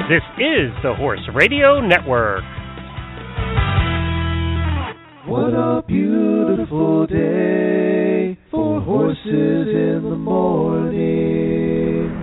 This is the Horse Radio Network. What a beautiful day for horses in the morning.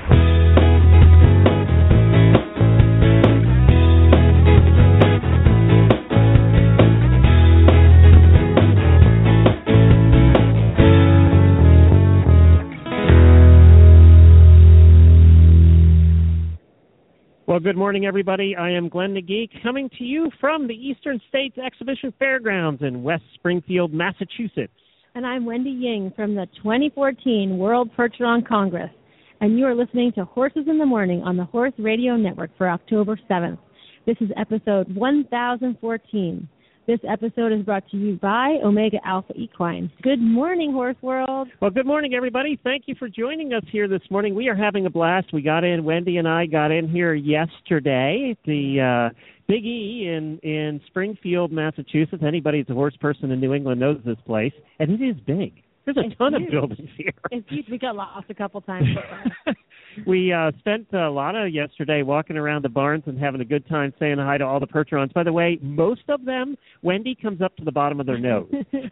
Well, good morning, everybody. I am Glenn the Geek, coming to you from the Eastern States Exhibition Fairgrounds in West Springfield, Massachusetts. And I'm Wendy Ying from the 2014 World Percheron Congress. And you are listening to Horses in the Morning on the Horse Radio Network for October 7th. This is episode 1014. This episode is brought to you by Omega Alpha Equine. Good morning, Horse World. Well, good morning, everybody. Thank you for joining us here this morning. We are having a blast. Wendy and I got in here yesterday at the Big E in Springfield, Massachusetts. Anybody that's a horse person in New England knows this place, and it is big. There's a ton of buildings here. It's huge. We got lost a couple times. We spent a lot of yesterday walking around the barns and having a good time saying hi to all the Percherons. By the way, most of them, Wendy comes up to the bottom of their nose.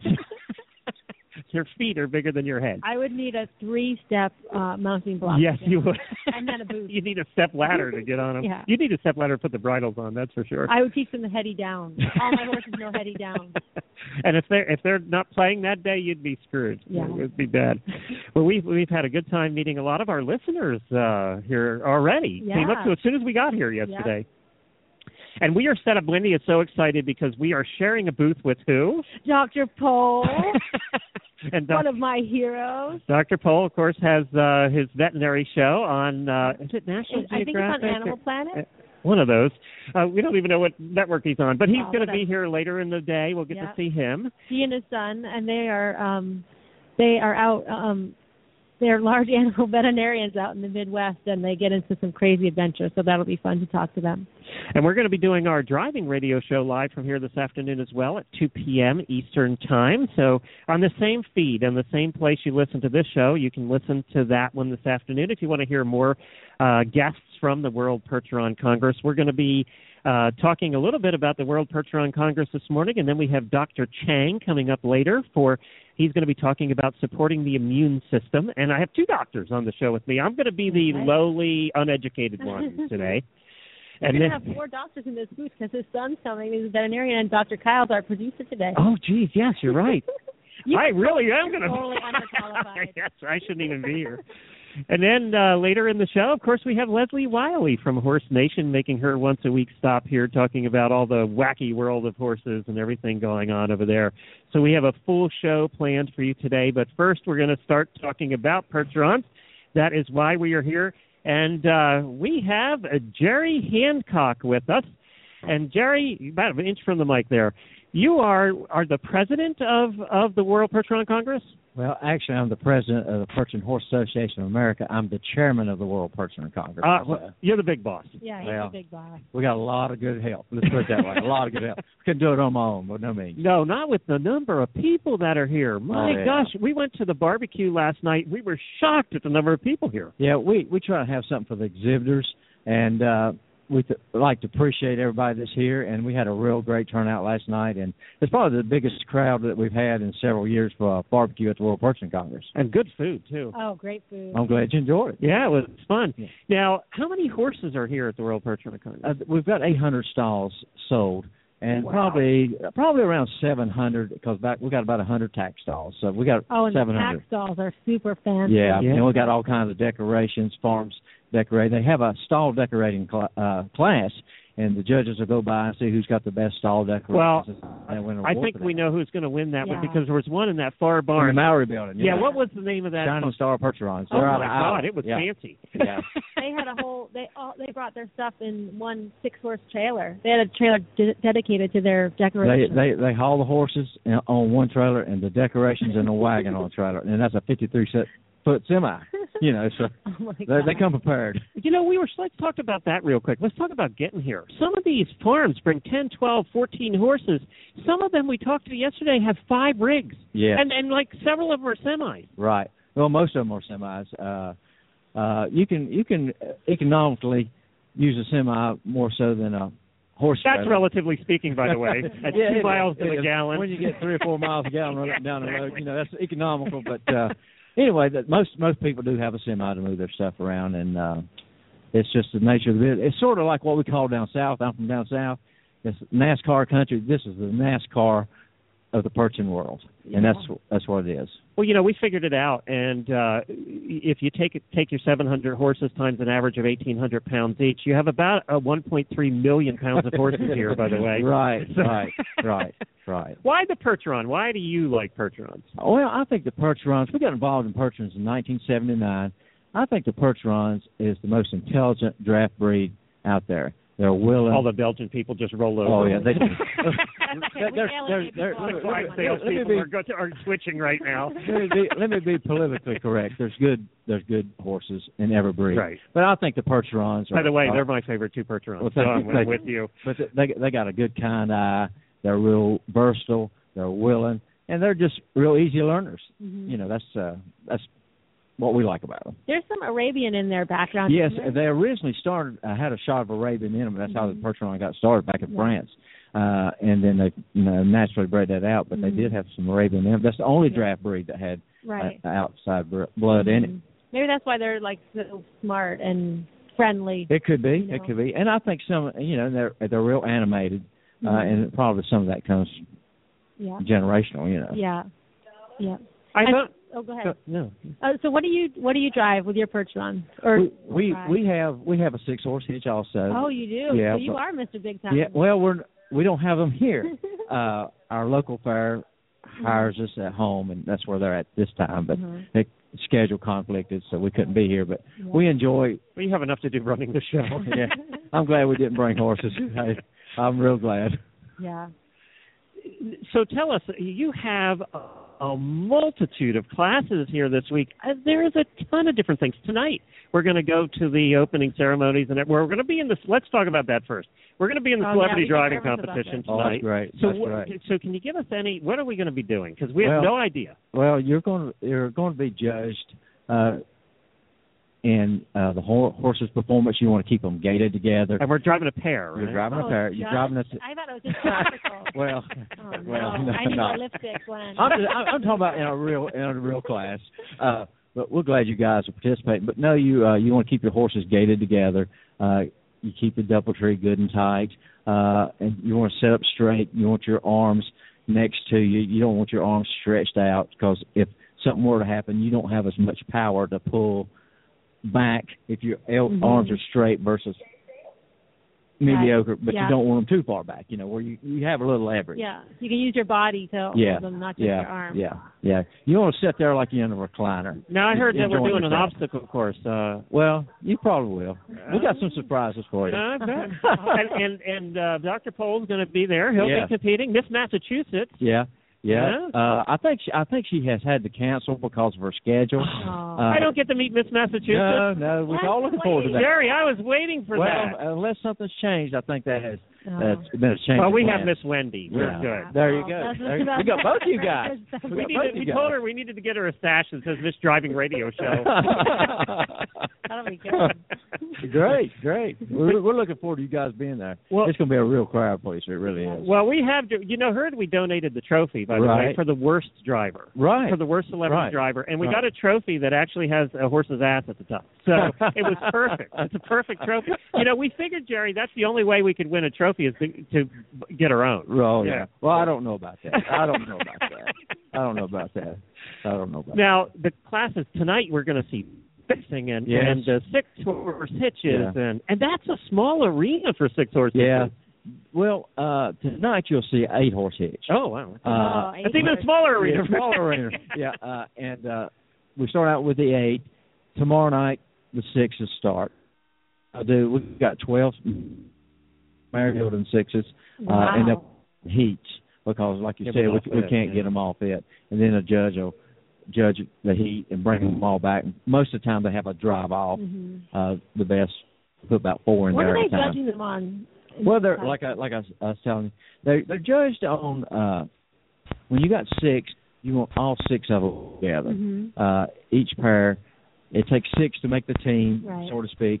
Your feet are bigger than your head. I would need a 3-step mounting block. Yes, you would. And then a boot. You need a step ladder to get on them. Yeah. You need a step ladder to put the bridles on, that's for sure. I would teach them the heady down. All my horses know heady down. And if they're not playing that day, you'd be screwed. Yeah. It would be bad. Well, we've had a good time meeting a lot of our listeners here already. Yeah. Came up to as soon as we got here yesterday. Yeah. And we are set up. Wendy is so excited because we are sharing a booth with who? Dr. Pole. And one of my heroes. Dr. Pole, of course, has his veterinary show on, is it National Geographic? I think it's on Animal Planet. One of those. We don't even know what network he's on, but he's going to be here later in the day. We'll get to see him. He and his son, and they are out. They're large animal veterinarians out in the Midwest, and they get into some crazy adventures, so that'll be fun to talk to them. And we're going to be doing our driving radio show live from here this afternoon as well at 2 p.m. Eastern Time. So on the same feed, on the same place you listen to this show, you can listen to that one this afternoon. If you want to hear more guests from the World Percheron Congress, we're going to be talking a little bit about the World Percheron Congress this morning, and then we have Dr. Chang coming up later he's going to be talking about supporting the immune system. And I have two doctors on the show with me. I'm going to be the lowly, uneducated one today. And we're going to have 4 doctors in this booth because his son's coming. He's a veterinarian, and Dr. Kyle's our producer today. Oh, geez, yes, you're right. I really am going to totally underqualified. Yes, I shouldn't even be here. And then later in the show, of course, we have Leslie Wiley from Horse Nation making her once-a-week stop here talking about all the wacky world of horses and everything going on over there. So we have a full show planned for you today. But first, we're going to start talking about Percherons. That is why we are here. And we have Jerry Hancock with us. And Jerry, about an inch from the mic there, you are the president of the World Percheron Congress? Well, actually, I'm the president of the Percheron Horse Association of America. I'm the chairman of the World Percheron Congress. Well, you're the big boss. Yeah, he's the big boss. We got a lot of good help. Let's put it that way. A lot of good help. Couldn't do it on my own, but no means. No, not with the number of people that are here. My gosh, we went to the barbecue last night. We were shocked at the number of people here. Yeah, we try to have something for the exhibitors, and we like to appreciate everybody that's here, and we had a real great turnout last night, and it's probably the biggest crowd that we've had in several years for a barbecue at the World Percheron Congress. And good food, too. Oh, great food. I'm glad you enjoyed it. Yeah, it was fun. Yeah. Now, how many horses are here at the World Percheron Congress? We've got 800 stalls sold, and probably around 700, because we got about 100 tack stalls, so we got 700. Oh, and the tack stalls are super fancy. Yeah, and we got all kinds of decorations, farms decorate. They have a stall decorating class, and the judges will go by and see who's got the best stall decorations. Well, I think we know who's going to win that one because there was one in that far barn. In the Maury building. Yeah, what was the name of that? Shining Star Percherons. Oh, my God, it was fancy. Yeah. They had they brought their stuff in one 6-horse trailer. They had a trailer dedicated to their decorations. They haul the horses on one trailer and the decorations in a wagon on a trailer, and that's a 53-foot semi. So they come prepared. Let's talk about that real quick. Let's talk about getting here. Some of these farms bring 10, 12, 14 horses. Some of them we talked to yesterday have 5 rigs. Yeah. And like several of them are semis. Right. Well, most of them are semis. You can economically use a semi more so than a horse That's trailer. relatively speaking, by the way. At 2 miles to the gallon. When you get 3 or 4 miles a gallon running down the road, that's economical. But anyway, that most people do have a semi to move their stuff around, and it's just the nature of the business. It's sort of like what we call down south. I'm from down south. It's NASCAR country. This is the NASCAR of the perching world, and that's what it is. Well, we figured it out, and if you take your 700 horses times an average of 1,800 pounds each, you have about 1.3 million pounds of horses here, by the way. Right. Why the Percheron? Why do you like Percherons? Well, I think the Percherons, we got involved in Percherons in 1979. I think the Percherons is the most intelligent draft breed out there. They're willing. All the Belgian people just roll over. Oh, yeah. They do. Salespeople are switching right now. Let me be politically correct. There's good horses in every breed. Right. But I think the Percherons are... By the way, they're my favorite 2 Percherons, well, so I'm with you. But they got a good kind eye. They're real versatile. They're willing. And they're just real easy learners. Mm-hmm. That's what we like about them. There's some Arabian in their background. Yes, they originally started, had a shot of Arabian in them. That's how the Percheron got started back in France. And then they naturally bred that out, but they did have some Arabian in them. That's the only draft breed that had outside blood in it. Maybe that's why they're like so smart and friendly. It could be. It could be. And I think some, they're real animated, and probably some of that comes generational, Yeah. Go ahead. No. So what do you drive with your Percheron? Or we have a 6-horse hitch also. Oh, you do. Yeah, so you are Mr. Big Time. Yeah. Well, we don't have them here. Our local fair hires us at home, and that's where they're at this time. But the schedule conflicted, so we couldn't be here. But we enjoy. We have enough to do running the show. Yeah. I'm glad we didn't bring horses. I'm real glad. Yeah. So tell us, you have a multitude of classes here this week. There is a ton of different things. Tonight, we're going to go to the opening ceremonies, and we're going to be in this. Let's talk about that first. We're going to be in the celebrity driving competition tonight. Oh, that's great. So can you give us what are we going to be doing? Because we have no idea. Well, you're going to be judged in the horse's performance. You want to keep them gated together. And we're driving a pair, right? You're driving a pair. You're driving a... I thought it was just classical. Well, no. I need a lipstick, Glenn. I'm talking about in a real class. But we're glad you guys are participating. But no, you want to keep your horses gated together. You keep the doubletree good and tight, and you want to set up straight. You want your arms next to you. You don't want your arms stretched out, because if something were to happen, you don't have as much power to pull back if your arms are straight versus mediocre, but you don't want them too far back, where you have a little leverage. Yeah, you can use your body to hold them, not just your arm. Yeah. You want to sit there like you're in a recliner. Now, I heard that we're doing an obstacle course. Well, you probably will. We got some surprises for you. I bet. and Dr. Pohl's going to be there. He'll be competing. Miss Massachusetts. Yeah. I think she has had to cancel because of her schedule. I don't get to meet Miss Massachusetts. No, we're all looking forward to that. Jerry, I was waiting for that. Well, unless something's changed, I think that's been a change. Well, we have Miss Wendy. We're good. There you go. We got both you guys. We told her we needed to get her a stash that says Miss Driving Radio Show. That'll be good. Great. We're looking forward to you guys being there. Well, it's going to be a real crowd for you, so it really is. Well, we have, heard we donated the trophy, by the way, for the worst driver. Right. For the worst celebrity driver. And we got a trophy that actually has a horse's ass at the top. So it was perfect. It's a perfect trophy. We figured, Jerry, that's the only way we could win a trophy is to get our own. Oh, yeah. Well, I don't know about that. Now, the classes tonight, we're going to see fixing and 6-horse hitches, and that's a small arena for 6-horse hitches. Yeah. Well, tonight you'll see 8-horse hitch. Oh, wow. It's even a smaller arena. Yeah. And we start out with the 8. Tomorrow night, the 6s start. We've got 12 Maryfield and 6s, and the heats, because, like you said, we can't get them all fit. And then a judge will judge the heat and bring them all back. Most of the time, they have a drive off. The best put about 4 in there at a time. What are they judging them on? Well, they're like I was telling you, they're judged on when you got 6, you want all 6 of them together. Each pair, it takes 6 to make the team, so to speak.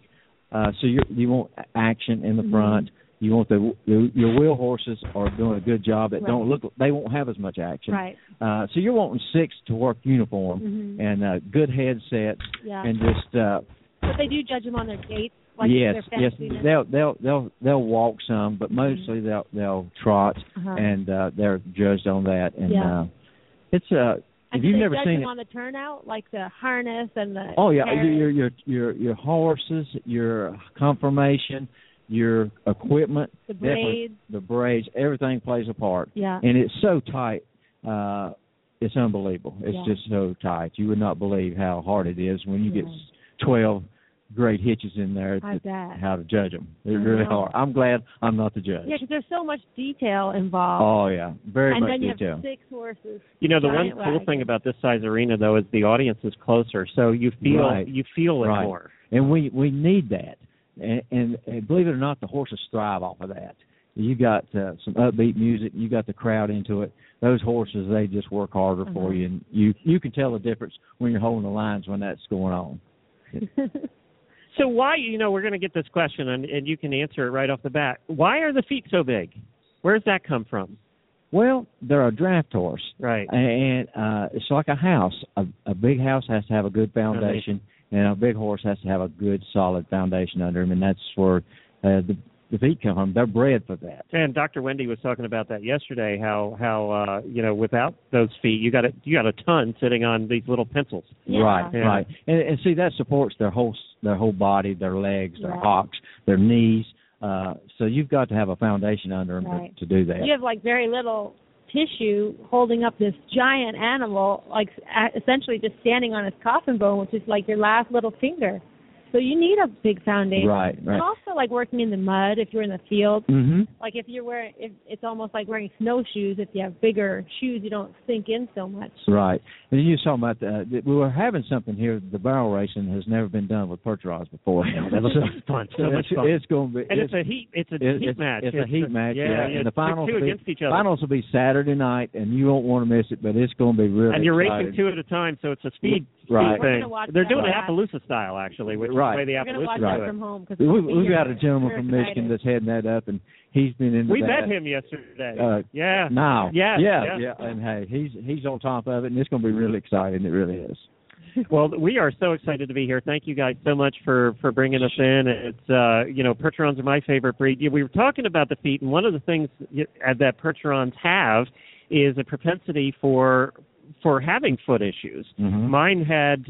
So you want action in the front. You want your wheel horses are doing a good job that don't look. They won't have as much action. Right. So you're wanting 6 to work uniform and good headsets and just. But they do judge them on their gaits. Like yes. their They'll walk some, but mostly they'll trot and they're judged on that. And it's And if you've they never judge seen them it, on the turnout, like the harness and the. oh yeah, carriage. your horses, your conformation, your equipment, The braids. the braids, everything plays a part. Yeah. And it's so tight, it's unbelievable. It's just so tight. You would not believe how hard it is when you get 12 great hitches in there. How to judge them? They're really hard. I'm glad I'm not the judge. Yeah, because there's so much detail involved. Oh yeah, very much detail. And then you have 6 horses. You know, the one cool thing about this size arena though is the audience is closer, so you feel it more. And we need that. And believe it or not, the horses thrive off of that. You got some upbeat music. You got the crowd into it. Those horses, they just work harder for you, and you can tell the difference when you're holding the lines when that's going on. So why, we're going to get this question, and you can answer it right off the bat. Why are the feet so big? Where does that come from? Well, they're a draft horse. Right. And it's like a house. A big house has to have a good foundation, and a big horse has to have a good, solid foundation under him, and that's where the feet come from. They're bred for that. And Dr. Wendy was talking about that yesterday, how without those feet, you got a ton sitting on these little pencils. Yeah. Right. And see, that supports their whole body, their legs, their hocks, their knees. So you've got to have a foundation under them to do that. You have like very little tissue holding up this giant animal, like essentially just standing on his coffin bone, which is like your last little finger. So you need a big foundation. Right. And also like working in the mud if you're in the field. Mm-hmm. Like if it's almost like wearing snowshoes. If you have bigger shoes, you don't sink in so much. Right. And you were talking about we were having something here. The barrel racing has never been done with percherons before. That was fun. So much fun. It's going to be. And it's a heat match. It's a heat match. Yeah. And the finals against each other. Finals will be Saturday night, and you won't want to miss it. But it's going to be really. And you're exciting. racing 2 at a time, so it's a speed right. thing. They're doing it Appaloosa style, actually, which is the way the Appaloosa do it. From home we've got a gentleman from Michigan that's heading that up, and he's been in. We met him yesterday. Now. Yeah. And hey, he's on top of it, and it's going to be really exciting. It really is. Well, we are so excited to be here. Thank you guys so much for bringing us in. It's Percherons are my favorite breed. We were talking about the feet, and one of the things that Percherons have is a propensity for having foot issues. Mm-hmm. Mine had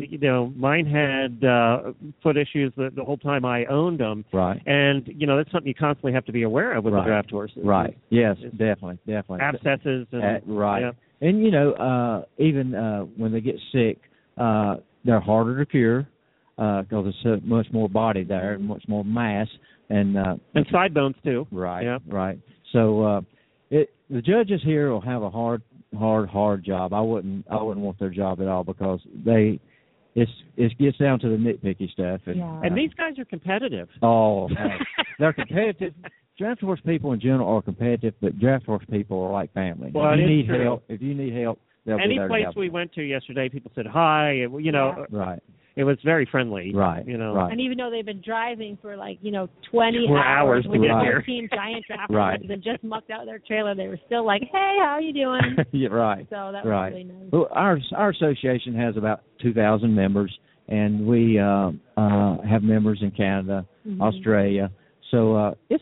foot issues the whole time I owned them. Right. And that's something you constantly have to be aware of with the draft horses. Right. Yes, definitely. Abscesses. And, right. Yeah. And even when they get sick, they're harder to cure because there's so much more body there, and much more mass, and side bones too. Right. Yeah. Right. So the judges here will have a hard job. I wouldn't want their job at all because it gets down to the nitpicky stuff. And these guys are competitive. Oh, they're competitive. Draft horse people in general are competitive, but draft horse people are like family. Well, if you need help, they'll be there to place help. we went to yesterday, people said hi. Right. It was very friendly. Right. Right. And even though they've been driving for 20 hours with to their get team giant draft right. horses and just mucked out their trailer, they were still like, "Hey, how you doing?" Yeah, right. So that was really nice. Well, our association has about 2,000 members, and we have members in Canada, Australia. So it's.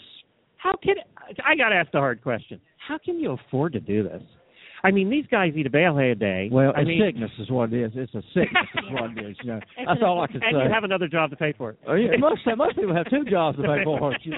I got to ask the hard question. How can you afford to do this? I mean, these guys eat a bale hay a day. Well, sickness is what it is. It's a sickness is what it is. That's all I can say. And you have another job to pay for it. Oh, yeah, most people have 2 jobs to pay for it.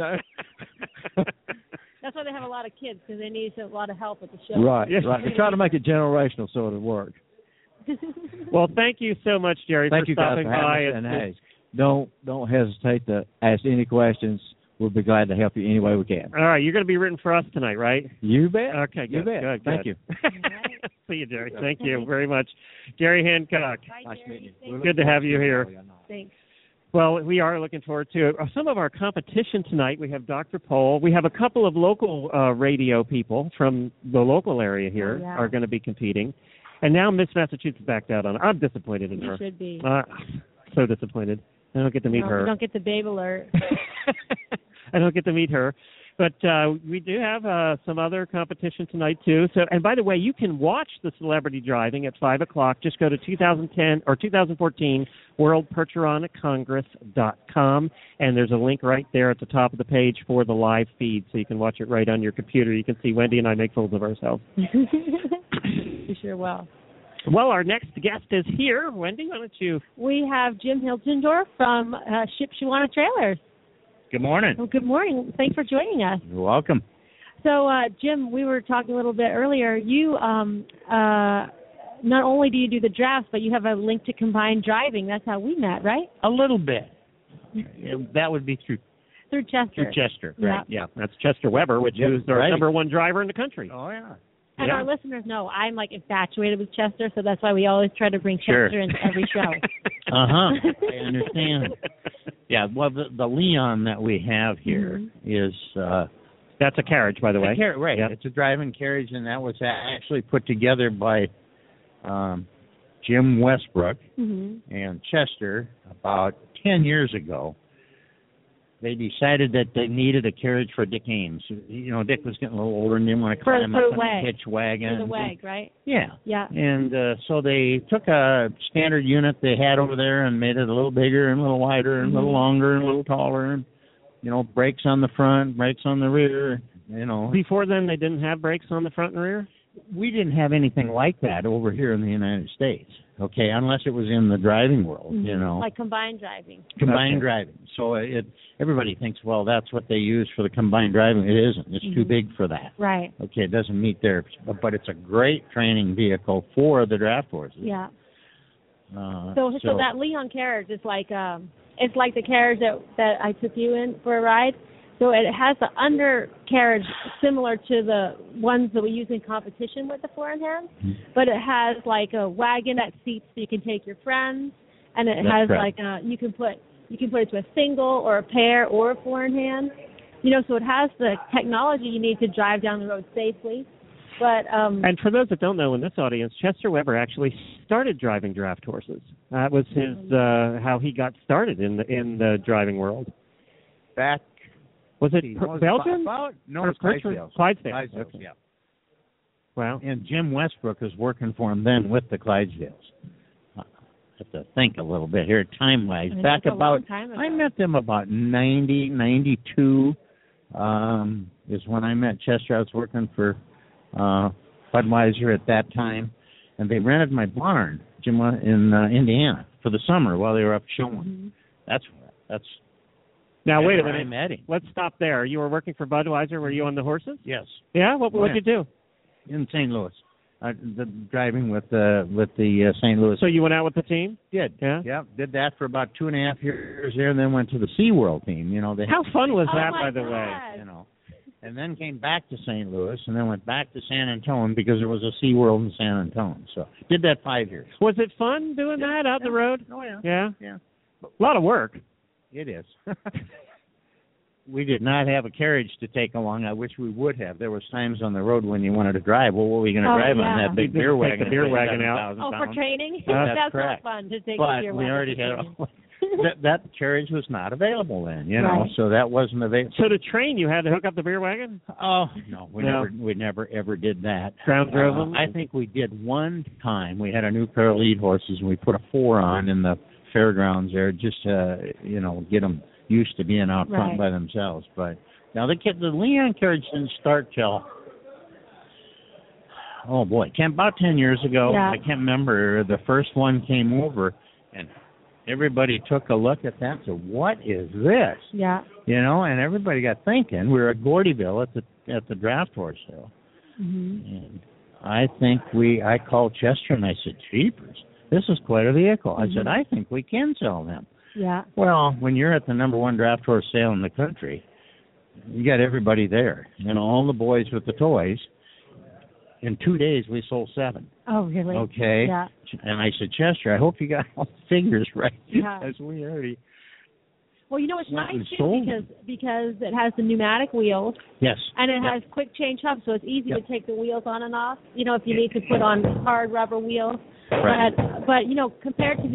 That's why they have a lot of kids, because they need a lot of help at the show. Right. They try to make it generational sort of work. Well, thank you so much, Jerry, for stopping by. And hey, don't hesitate to ask any questions. We'll be glad to help you any way we can. All right, you're going to be rooting for us tonight, right? You bet. Okay, good. You bet. Good. Thank you. See you, Jerry. Thank you very much. Jerry Hancock. Bye, nice Jerry. meeting you. Good to have you here. Thanks. Well, we are looking forward to some of our competition tonight. We have Dr. Pohl. We have a couple of local radio people from the local area here are going to be competing. And now Miss Massachusetts backed out on it. I'm disappointed in her. You should be. So disappointed. I don't get to meet her. You don't get the babe alert. I don't get to meet her. But we do have some other competition tonight, too. So, and by the way, you can watch the celebrity driving at 5 o'clock. Just go to 2014 worldpercheroncongress.com, and there's a link right there at the top of the page for the live feed, so you can watch it right on your computer. You can see Wendy and I make fools of ourselves. You sure will. Well, our next guest is here. Wendy, why don't you? We have Jim Hilgendorf from Shipshewana Trailers. Good morning. Well, good morning. Thanks for joining us. You're welcome. So, Jim, we were talking a little bit earlier. You not only do you do the drafts, but you have a link to Combined Driving. That's how we met, right? A little bit. That would be through Chester. Through Chester, right? Yeah, that's Chester Weber, which is our number one driver in the country. Oh, yeah. And our listeners know I'm like infatuated with Chester, so that's why we always try to bring Chester into every show. I understand. Yeah, well, the Leon that we have here is that's a carriage, by the way. Right, it's a driving carriage, and that was actually put together by Jim Westbrook and Chester about 10 years ago. They decided that they needed a carriage for Dick Ames. You know, Dick was getting a little older and didn't want to climb up on a hitch wagon. For the WAG, right? Yeah. Yeah. And so they took a standard unit they had over there and made it a little bigger and a little wider and a little longer and a little taller. And, you know, brakes on the front, brakes on the rear, you know. Before then, they didn't have brakes on the front and rear? We didn't have anything like that over here in the United States, okay, unless it was in the driving world, you know. Like combined driving. Combined driving. So everybody thinks, well, that's what they use for the combined driving. It isn't. It's too big for that. Right. Okay, it doesn't meet their, but it's a great training vehicle for the draft horses. Yeah. So that Leon carriage is like it's like the carriage that I took you in for a ride. So it has the undercarriage similar to the ones that we use in competition with the four-in-hand, but it has like a wagon that seats so you can take your friends, and it has like you can put it to a single or a pair or a four-in-hand. You know, so it has the technology you need to drive down the road safely. But and for those that don't know in this audience, Chester Weber actually started driving draft horses. That was his how he got started in the driving world. Back. Was it Belgium? No, it's Clydesdales. Clydesdales. Okay. Yeah. Wow. And Jim Westbrook was working for him then with the Clydesdales. I have to think a little bit here, time-wise. Back about, I met them about 90, 92 is when I met Chester. I was working for Budweiser at that time, and they rented my barn, Jim, in Indiana for the summer while they were up showing. That's Now, wait a minute. Let's stop there. You were working for Budweiser. Were you on the horses? Yes. Yeah? What did you do? In St. Louis. Driving with the St. Louis. So you went out with the team? Did. Yeah? Yeah. Did that for about 2.5 years there, and then went to the SeaWorld team. You know, how fun was that, by the way? You know. And then came back to St. Louis, and then went back to San Antonio because there was a SeaWorld in San Antonio. So did that 5 years. Was it fun doing that out the road? Oh, yeah. Yeah? Yeah. A lot of work. It is. We did not have a carriage to take along. I wish we would have. There was times on the road when you wanted to drive. Well, what were we going to drive on? That big beer wagon. Take the beer wagon out. For training? That's not fun to take but the beer wagon. We already had that carriage was not available then, you know, so that wasn't available. So to train, you had to hook up the beer wagon? Oh, no, we never ever did that. Ground drove them? I think we did one time. We had a new pair of lead horses, and we put a 4 on in the fairgrounds there just to, you know, get them used to being out front by themselves. But now the Leon carriage didn't start till, about 10 years ago. I can't remember. The first one came over, and everybody took a look at that and said, what is this? Yeah. You know, and everybody got thinking. We were at Gordyville at the draft horse show. And I think I called Chester and I said, jeepers, this is quite a vehicle. I said, I think we can sell them. Yeah. Well, when you're at the number one draft horse sale in the country, you got everybody there. You know, all the boys with the toys. In 2 days, we sold 7. Oh, really? Okay. Yeah. And I said, Chester, I hope you got all the figures right. Yeah. Because we already... Well, you know, it's nice, too, because it has the pneumatic wheels. Yes. And it has quick change hubs, so it's easy to take the wheels on and off, you know, if you need to put on hard rubber wheels. Right. But, you know, compared to these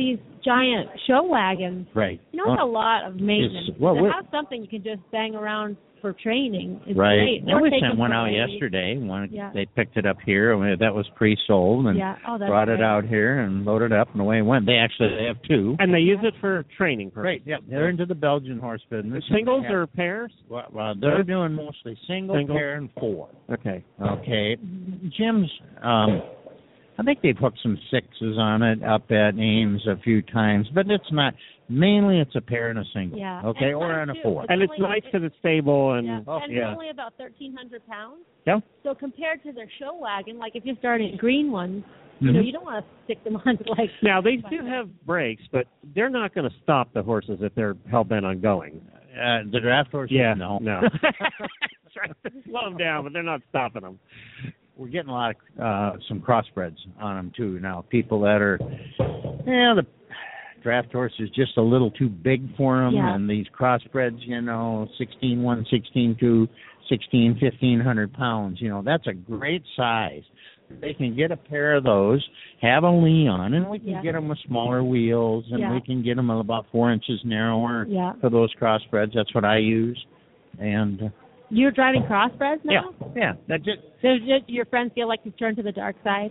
giant show wagons. Right. You know, it's a lot of maintenance. Well, to have something you can just bang around for training is right. great. And we sent one out yesterday. They picked it up here. That was pre-sold, and brought it out here and loaded up, and away it went. They have two. And they use it for training purposes. Right, yeah. They're into the Belgian horse business. Singles or pairs? Well, they're doing mostly single, pair, and four. Okay. Jim's, I think they've hooked some sixes on it up at Ames a few times, but it's not. Mainly, it's a pair and a single. Yeah. Okay, or on a four. And it's nice because it's stable and. It's only about 1,300 pounds. Yeah. So compared to their show wagon, like if you're starting green ones, you know, you don't want to stick them on like. Now they do have brakes, but they're not going to stop the horses if they're hell bent on going. The draft horses. Yeah. No. Slow them down, but they're not stopping them. We're getting a lot of some crossbreds on them too now. People that are, the draft horse is just a little too big for them, and these crossbreds, 16-1, 16-2, 1,500 pounds. That's a great size. They can get a pair of those, have a Leon, and we can get them with smaller wheels, and we can get them about 4 inches narrower for those crossbreds. That's what I use, and. You're driving crossbreds now? Yeah. That's it. So your friends feel like you've turned to the dark side?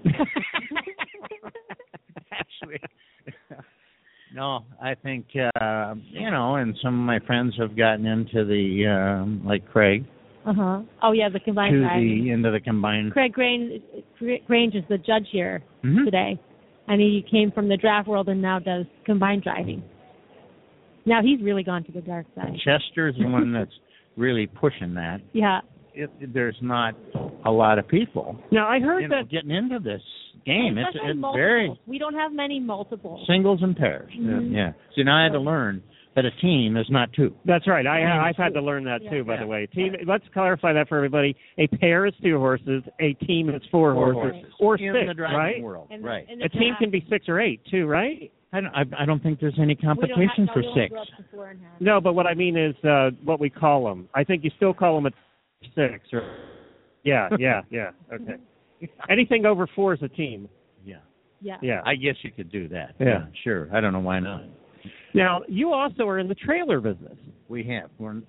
Actually, no. I think, and some of my friends have gotten into the, like Craig. Oh, yeah, the combined driving. Into the combined. Craig Grange is the judge here today, and he came from the draft world and now does combined driving. Now he's really gone to the dark side. Chester's the one that's really pushing that. Yeah. There's not a lot of people. Now I heard that getting into this game. It's very. We don't have many multiples. Singles and pairs. Yeah. So now I had to learn that a team is not two. That's right. I've had to learn that too. By the way, team. Let's clarify that for everybody. A pair is 2 horses. A team is 4 horses, or 6. In the driving world, right? A team can be 6 or 8 too, right? I don't think there's any competition for 6. No, but what I mean is what we call them. I think you still call them a 6. Or yeah. Okay. Anything over 4 is a team. Yeah. I guess you could do that. Yeah, sure. I don't know why not. Now you also are in the trailer business. We have.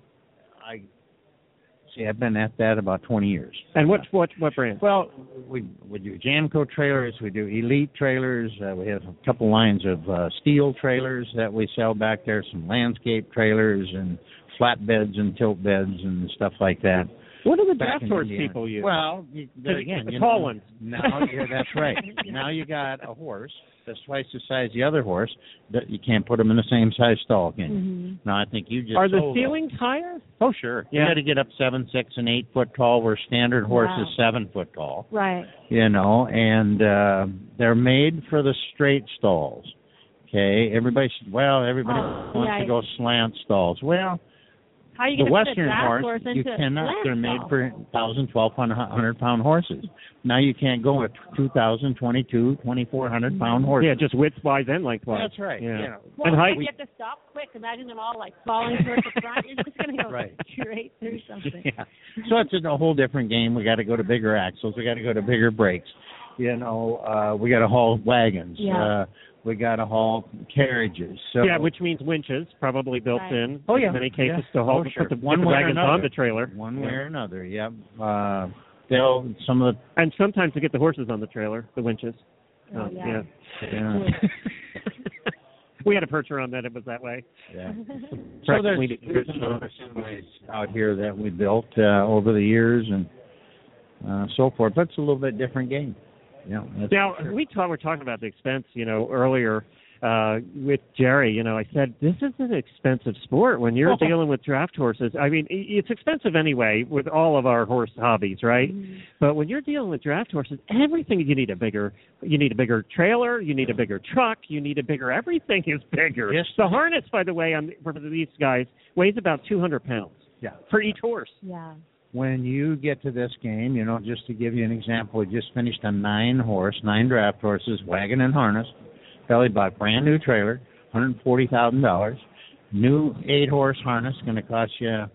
I've been at that about 20 years. And what brand? Well, we do Jamco trailers. We do Elite trailers. We have a couple lines of steel trailers that we sell back there, some landscape trailers and flatbeds and tilt beds and stuff like that. What do the draft horse people use? Well, again, the tall ones. Now, that's right. Now you got a horse that's twice the size of the other horse. That you can't put them in the same size stall again. Now I think you just are the ceilings higher? Oh sure. You got to get up 7, 6, and 8 foot tall. Where standard horse is 7 foot tall. Right. And they're made for the straight stalls. Okay. Everybody wants to go slant stalls. Well. How are you the going to Western horse, you cannot. They're made for 1,000, 1,200 pound horses. Now you can't go with 2,000, 22, 2,400 pound horses. Yeah, just width-wise and length-wise. That's right. Yeah. Well, and height. You have to stop quick. Imagine them all like falling towards the front. You're just going to go straight through something. Yeah. So it's a whole different game. We got to go to bigger axles. We got to go to bigger brakes. We got to haul wagons. Yeah. We got to haul carriages. So which means winches, probably built in. Oh, yeah. In many cases to haul sure. put the wagons on the trailer. One way or another, yeah. And sometimes to get the horses on the trailer, the winches. Yeah. We had a percher on that. It was that way. Yeah. So there's some ways out here that we built over the years and so forth. But it's a little bit different game. Yeah. Now, we were talking about the expense, earlier with Jerry. I said, this is an expensive sport when you're dealing with draft horses. I mean, it's expensive anyway with all of our horse hobbies, right? Mm-hmm. But when you're dealing with draft horses, everything, you need a bigger trailer, you need a bigger truck, everything is bigger. Yes. The harness, by the way, for these guys weighs about 200 pounds. Yeah. For each horse. Yeah. When you get to this game, just to give you an example, we just finished a 9 draft horses, wagon and harness. Belly bought brand new trailer, $140,000. New 8 horse harness going to cost you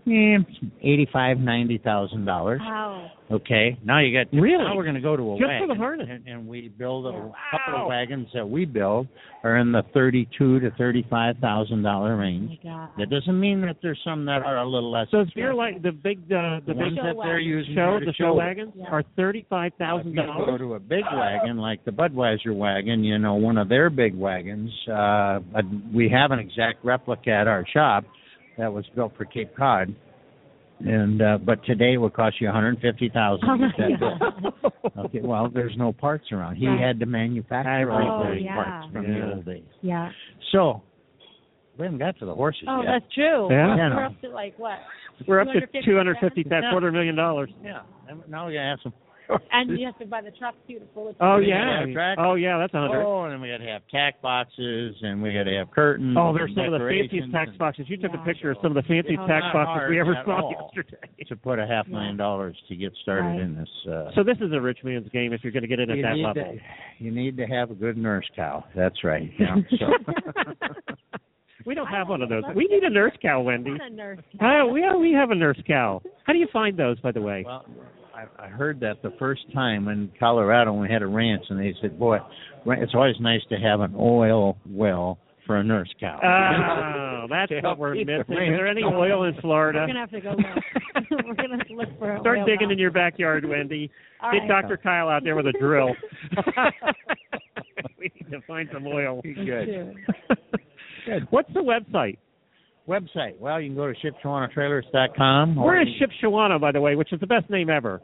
$90,000. Wow. Okay, now you got. Really? Now we're going to go to a Just wagon, for the harness. and we build a couple of wagons that we build are in the $32,000 to $35,000 range. Oh my God. That doesn't mean that there's some that are a little less. So if you're like the big ones that they're using the show wagons are $35,000. If you go to a big wagon like the Budweiser wagon, one of their big wagons. We have an exact replica at our shop that was built for Cape Cod. And but today it would cost you $150,000. Okay, well, there's no parts around. He had to manufacture all those parts from the old days. Yeah. So we haven't got to the horses Oh, yet. that's true. Yeah. We're up to like what? We're up to $250,000, $250,000. Yeah. And now we gotta have some. And you have to buy the truck too to pull it. Oh We yeah. gotta have track. Oh yeah, that's 100. Oh, and then we got to have tack boxes, and we got to have curtains. Oh, there's and some of the fanciest tax decorations boxes. You took a Yeah. picture of some of the fanciest It's tax not boxes we hard ever at saw all yesterday. to put $500,000 to get started Right. in this. So this is a rich man's game if you're going to get in at that level. You need to have a good nurse cow. That's right. Yeah. So. We don't have one of those. We need a nurse cow, Wendy. Not a nurse cow. We have a nurse cow. How do you find those, by the way? Well, I heard that the first time in Colorado when we had a ranch, and they said, boy, it's always nice to have an oil well for a nurse cow. Oh, that's what we're missing. Is there any oil in Florida? We're gonna have to go look. We're gonna have to look for. Start oil digging well. in your backyard, Wendy. All Get right. Dr. Kyle out there with a drill. We need to find some oil. Good. What's the website? Website. Well, you can go to shipshawannatrailers.com. Where is Shipshawana, by the way, which is the best name ever?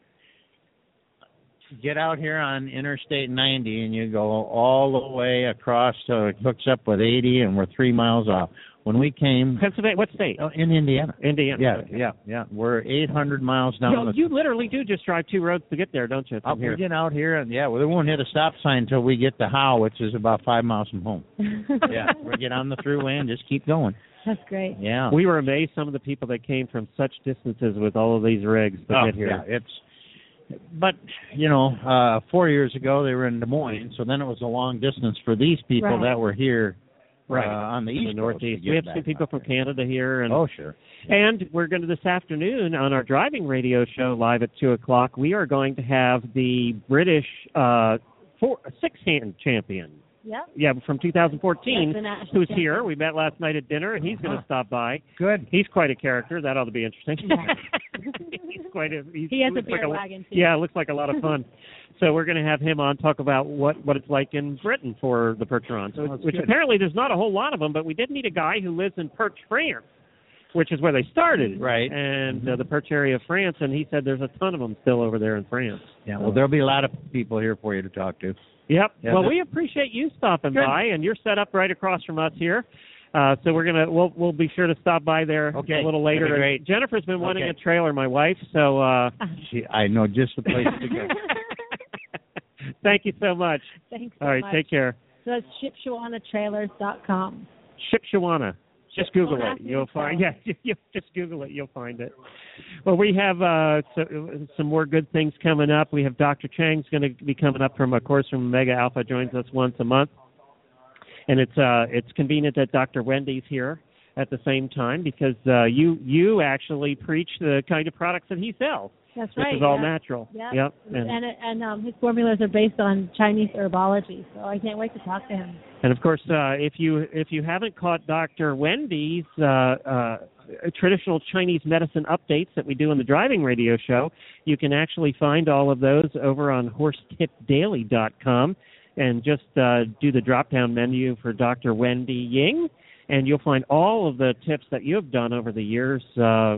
Get out here on Interstate 90, and you go all the way across, so it hooks up with 80, and we're 3 miles off. When we came... Pennsylvania, what state? Oh, in Indiana. Indiana. Yeah. We're 800 miles down You literally do just drive 2 roads to get there, don't you? Up we get out here, and we won't hit a stop sign until we get to Howe, which is about 5 miles from home. Yeah, we get on the thruway and just keep going. That's great. Yeah. We were amazed some of the people that came from such distances with all of these rigs to get here. Yeah, But 4 years ago they were in Des Moines, so then it was a long distance for these people that were here on the east, the northeast. We have some people from Canada here, and sure. And we're going to this afternoon on our driving radio show live at 2:00. We are going to have the British six-hand champion. Yep. Yeah, from 2014, That's who's here. We met last night at dinner, and he's going to stop by. Good. He's quite a character. That ought to be interesting. Yeah. He has a beer wagon, too. Yeah, it looks like a lot of fun. So we're going to have him on, talk about what it's like in Britain for the Percheron. So, which good. apparently there's not a whole lot of them, but we did meet a guy who lives in Perche, France, which is where they started. Right. And the Perche area of France, and he said there's a ton of them still over there in France. Yeah, well, there'll be a lot of people here for you to talk to. Yep. Yeah, well, we appreciate you stopping by, and you're set up right across from us here. So we'll be sure to stop by there a little later. Great. Jennifer's been wanting a trailer, my wife. So I know just the place to go. Thank you so much. Thanks. All right, take care. So that's shipshawannatrailers.com. Shipshawana. Just Google it. You'll find. Yeah, just Google it. You'll find it. Well, we have some more good things coming up. We have Dr. Chang's going to be coming up from a course from Mega Alpha. Joins us once a month, and it's convenient that Dr. Wendy's here at the same time because you actually preach the kind of products that he sells. That's right. Which is all natural. Yep. Yep. And his formulas are based on Chinese herbology, so I can't wait to talk to him. And of course, if you haven't caught Dr. Wendy's traditional Chinese medicine updates that we do in the driving radio show, you can actually find all of those over on horsetipdaily.com and just do the drop-down menu for Dr. Wendy Ying, and you'll find all of the tips that you have done over the years now.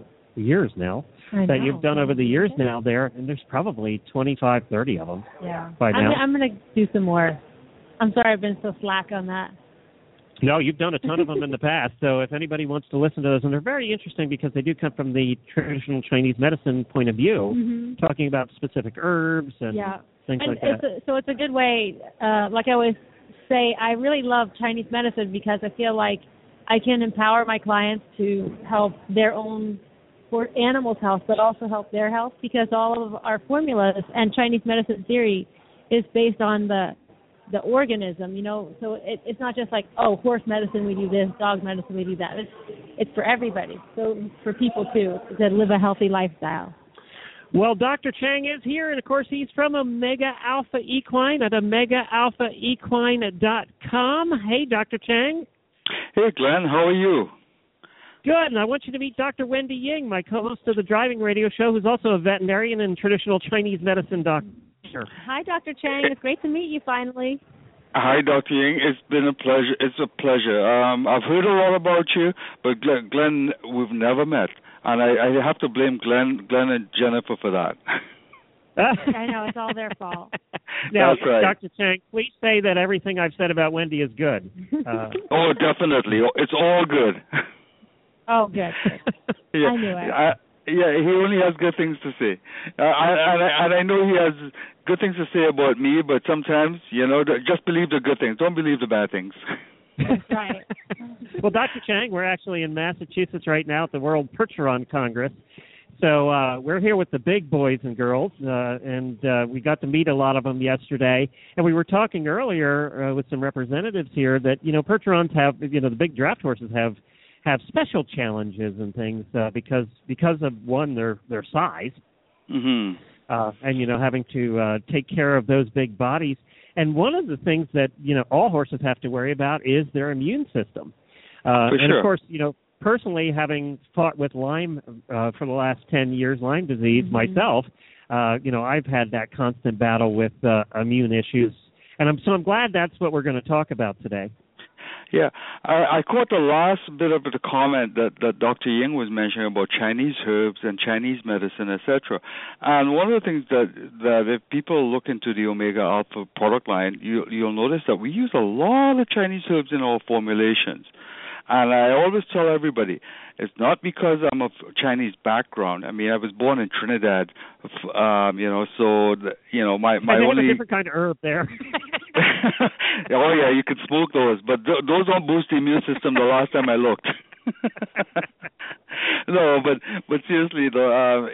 You've done over the years now there, and there's probably 25, 30 of them by now. I'm going to do some more. I'm sorry I've been so slack on that. No, you've done a ton of them in the past, so if anybody wants to listen to those, and they're very interesting because they do come from the traditional Chinese medicine point of view, talking about specific herbs and things like that. So it's a good way, like I always say, I really love Chinese medicine because I feel like I can empower my clients to help their own for animals' health, but also help their health because all of our formulas and Chinese medicine theory is based on the the organism, so it's not just like, oh, horse medicine we do this, dog medicine we do that. It's for everybody, so for people too, to live a healthy lifestyle. Well, Dr. Chang is here, and of course he's from Omega Alpha Equine at OmegaAlphaEquine.com. Hey, Dr. Chang. Hey, Glenn, how are you? Good, and I want you to meet Dr. Wendy Ying, my co-host of the Driving Radio Show, who's also a veterinarian and traditional Chinese medicine doctor. Hi, Dr. Chang. It's great to meet you finally. Hi, Dr. Ying. It's been a pleasure. It's a pleasure. I've heard a lot about you, but Glenn, we've never met. And I have to blame Glenn and Jennifer for that. I know, it's all their fault. Now, that's right. Dr. Chang, please say that everything I've said about Wendy is good. Oh, definitely. It's all good. Oh, good. Yeah. I knew it. Yeah, he only has good things to say. And I know he has good things to say about me, but sometimes, just believe the good things. Don't believe the bad things. That's right. Well, Dr. Chang, we're actually in Massachusetts right now at the World Percheron Congress. So we're here with the big boys and girls, and we got to meet a lot of them yesterday. And we were talking earlier with some representatives here that, Percherons have, the big draft horses have special challenges and things because of, one, their size, mm-hmm. And, having to take care of those big bodies. And one of the things that, all horses have to worry about is their immune system. And, sure. Of course, personally, having fought with Lyme for the last 10 years, Lyme disease myself, I've had that constant battle with immune issues. And I'm glad that's what we're going to talk about today. Yeah, I caught the last bit of the comment that Dr. Ying was mentioning about Chinese herbs and Chinese medicine, etc. And one of the things that if people look into the Omega Alpha product line, you'll notice that we use a lot of Chinese herbs in our formulations. And I always tell everybody, it's not because I'm of Chinese background. I mean, I was born in Trinidad, so my only... a different kind of herb there. Oh, yeah, you could smoke those, but those don't boost the immune system the last time I looked. No, but seriously though,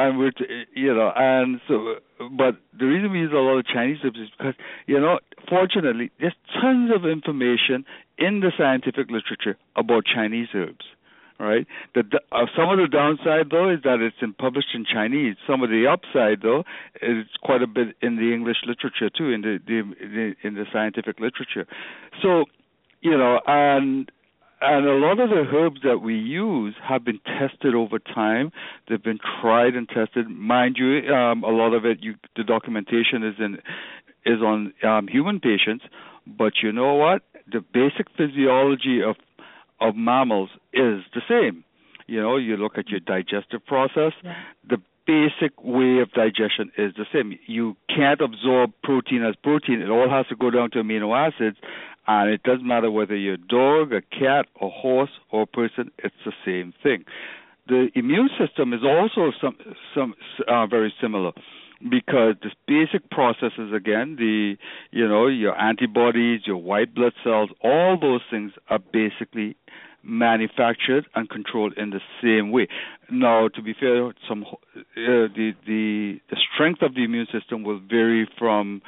but the reason we use a lot of Chinese herbs is because, fortunately, there's tons of information in the scientific literature about Chinese herbs, right? Some of the downside, though, is that it's published in Chinese. Some of the upside, though, is quite a bit in the English literature, too, in the scientific literature. So, and a lot of the herbs that we use have been tested over time. They've been tried and tested. Mind you, a lot of it, the documentation is on human patients. But you know what? The basic physiology of mammals is the same. You look at your digestive process. Yeah. The basic way of digestion is the same. You can't absorb protein as protein. It all has to go down to amino acids. And it doesn't matter whether you're a dog, a cat, a horse, or a person, it's the same thing. The immune system is also very similar because the basic processes, again, your antibodies, your white blood cells, all those things are basically manufactured and controlled in the same way. Now, to be fair, the strength of the immune system will vary from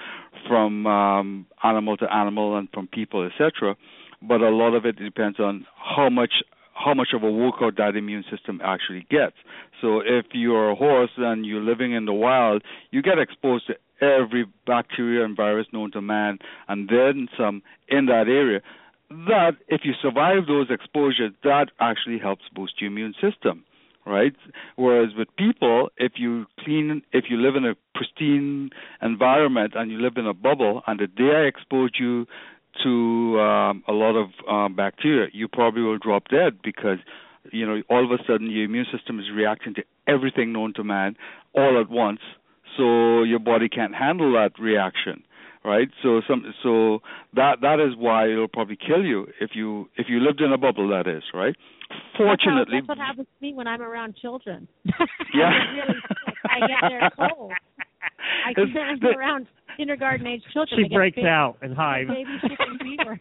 animal to animal and from people, etc. But a lot of it depends on how much of a workout that immune system actually gets. So if you're a horse and you're living in the wild, you get exposed to every bacteria and virus known to man, and then some in that area. That, if you survive those exposures, that actually helps boost your immune system, right? Whereas with people, if you live in a pristine environment and you live in a bubble, and the day I exposed you to a lot of bacteria, you probably will drop dead because, all of a sudden your immune system is reacting to everything known to man all at once, so your body can't handle that reaction. Right, so that is why it'll probably kill you if you lived in a bubble. That is right. Fortunately, that's what happens to me when I'm around children. Yeah, I get really sick. I get their cold. I can't be around kindergarten age children. She breaks out and hides. Baby chicken fever.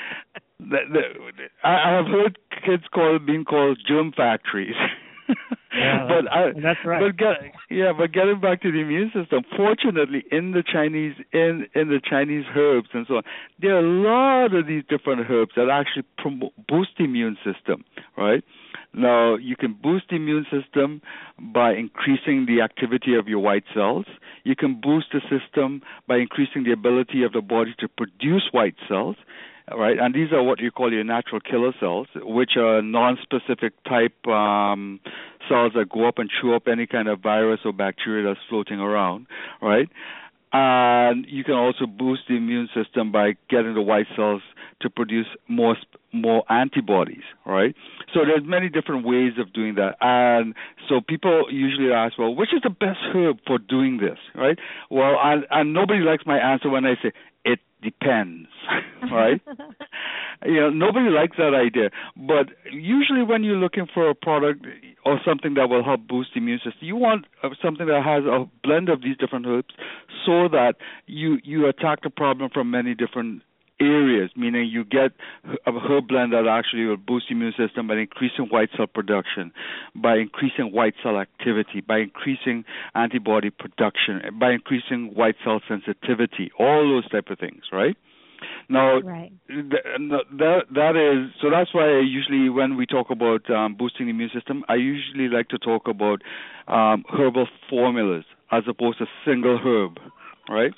I have heard kids being called germ factories. That's right. But getting back to the immune system, fortunately, in the Chinese herbs and so on, there are a lot of these different herbs that actually boost the immune system, right? Now, you can boost the immune system by increasing the activity of your white cells. You can boost the system by increasing the ability of the body to produce white cells, right? And these are what you call your natural killer cells, which are non-specific type cells that go up and chew up any kind of virus or bacteria that's floating around, right? And you can also boost the immune system by getting the white cells to produce more antibodies, right? So there's many different ways of doing that. And so people usually ask, well, which is the best herb for doing this, right? Well, and nobody likes my answer when I say, it depends, right? Nobody likes that idea. But usually when you're looking for a product or something that will help boost the immune system, you want something that has a blend of these different herbs so that you attack the problem from many different areas, meaning you get a herb blend that actually will boost the immune system by increasing white cell production, by increasing white cell activity, by increasing antibody production, by increasing white cell sensitivity, all those type of things, right? Now, that is, so that's why I usually, when we talk about boosting the immune system, I usually like to talk about herbal formulas as opposed to single herb, right?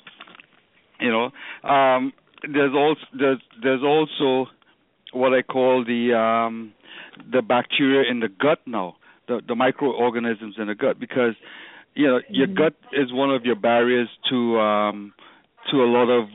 There's also what I call the bacteria in the gut now, the microorganisms in the gut, because your gut is one of your barriers to a lot of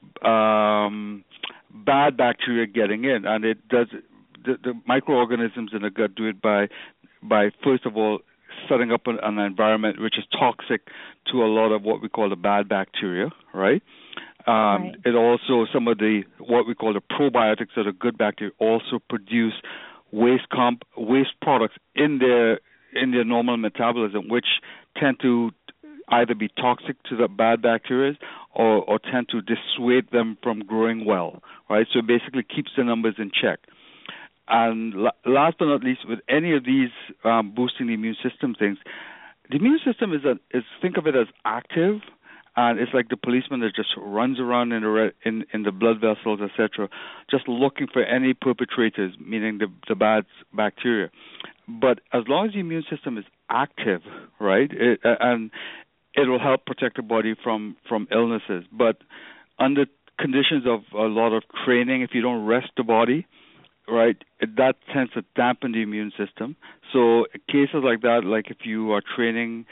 bad bacteria getting in, and it does. The microorganisms in the gut do it by first of all setting up an environment which is toxic to a lot of what we call the bad bacteria, right? It also, some of what we call the probiotics or the good bacteria also produce waste products in their normal metabolism, which tend to either be toxic to the bad bacteria or tend to dissuade them from growing well, right? So it basically keeps the numbers in check. And last but not least, with any of these boosting the immune system things, the immune system is think of it as active. And it's like the policeman that just runs around in the blood vessels, etc., just looking for any perpetrators, meaning the bad bacteria. But as long as the immune system is active, right, and it will help protect the body from illnesses. But under conditions of a lot of training, if you don't rest the body, right, that tends to dampen the immune system. So cases like that, like if you are training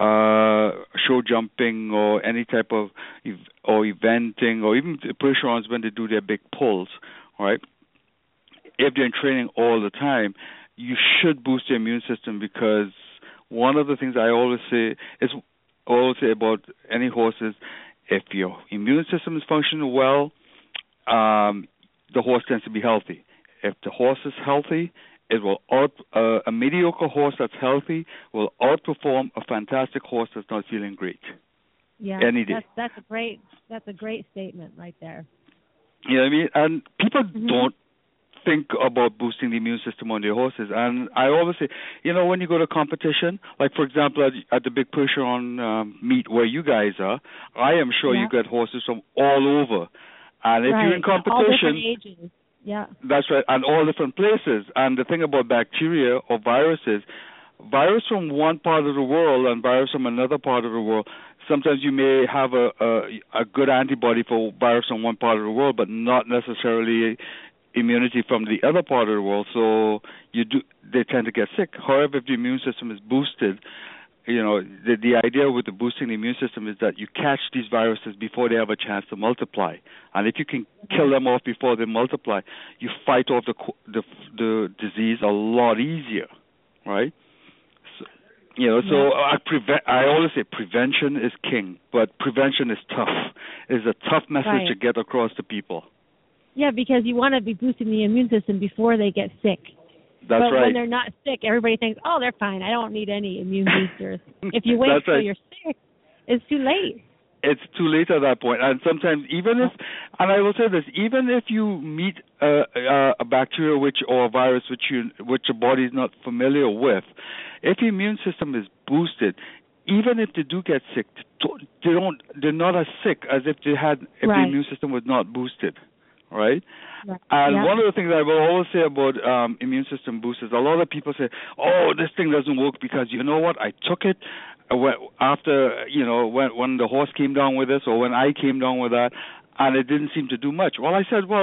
show jumping or any type of or eventing, or even pusher-ons when they do their big pulls, right, if they're in training all the time, you should boost your immune system, because one of the things I always say about any horse is, if your immune system is functioning well, the horse tends to be healthy. If the horse is healthy, it will a mediocre horse that's healthy will outperform a fantastic horse that's not feeling great. Yeah, any day. That's a great statement right there. You know what I mean? And people don't think about boosting the immune system on their horses. And I always say, when you go to competition, like for example at the big Percheron meet where you guys are, I am sure you get horses from all over. And if you're in competition, all different ages. Yeah. That's right, and all different places. And the thing about bacteria or viruses, virus from one part of the world and virus from another part of the world, sometimes you may have a good antibody for virus from one part of the world, but not necessarily immunity from the other part of the world. So they tend to get sick. However, if the immune system is boosted, the idea with the boosting the immune system is that you catch these viruses before they have a chance to multiply. And if you can kill them off before they multiply, you fight off the disease a lot easier, right? So, I always say prevention is king, but prevention is tough. It's a tough message to get across to people. Yeah, because you want to be boosting the immune system before they get sick. That's but right. When they're not sick, everybody thinks, oh, they're fine. I don't need any immune boosters. If you wait until you're sick, it's too late. it's too late at that point. And sometimes and I will say this, even if you meet a bacteria or a virus which your body is not familiar with, if your immune system is boosted, even if they do get sick, they're not as sick as if the immune system was not boosted, right? And one of the things I will always say about immune system boosts is a lot of people say, "Oh, this thing doesn't work because you know what? I took it after when the horse came down with this, or when I came down with that, and it didn't seem to do much." Well, I said,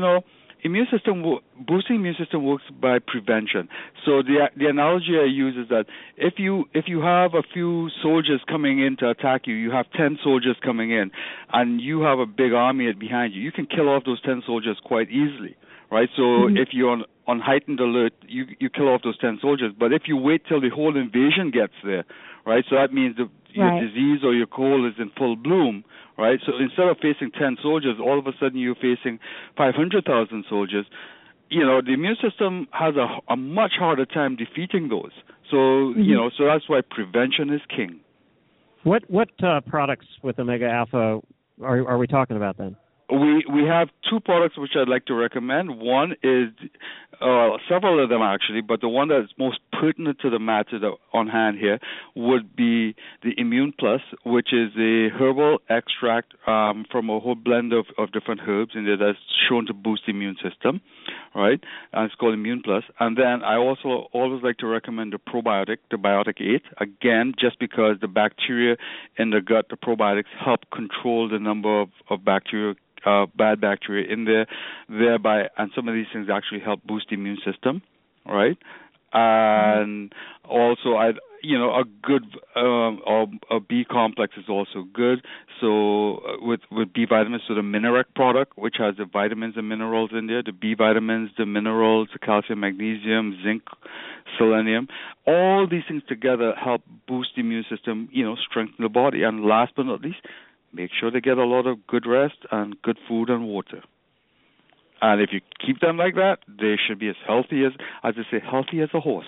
boosting immune system works by prevention. So the analogy I use is that if you have a few soldiers coming in to attack you, you have 10 soldiers coming in, and you have a big army behind you, you can kill off those 10 soldiers quite easily, right? So if you're on heightened alert, you kill off those 10 soldiers. But if you wait till the whole invasion gets there, right? So that means your disease or your cold is in full bloom, right? So instead of facing 10 soldiers, all of a sudden you're facing 500,000 soldiers. The immune system has a much harder time defeating those. So, so that's why prevention is king. What products with Omega Alpha are we talking about then? We have two products which I'd like to recommend. One is several of them actually, but the one that's most pertinent to the matter on hand here would be the Immune Plus, which is a herbal extract from a whole blend of different herbs in there that's shown to boost the immune system, right? And it's called Immune Plus. And then I also always like to recommend the probiotic, the Biotic 8, again, just because the bacteria in the gut, the probiotics help control the number of bacteria, bad bacteria in there, thereby, and some of these things actually help boost the immune system, right? And also, a good a B complex is also good. So with B vitamins, so the Minirec product, which has the vitamins and minerals in there, the B vitamins, the minerals, the calcium, magnesium, zinc, selenium, all these things together help boost the immune system, strengthen the body. And last but not least, make sure they get a lot of good rest and good food and water. And if you keep them like that, they should be as healthy as I say, healthy as a horse.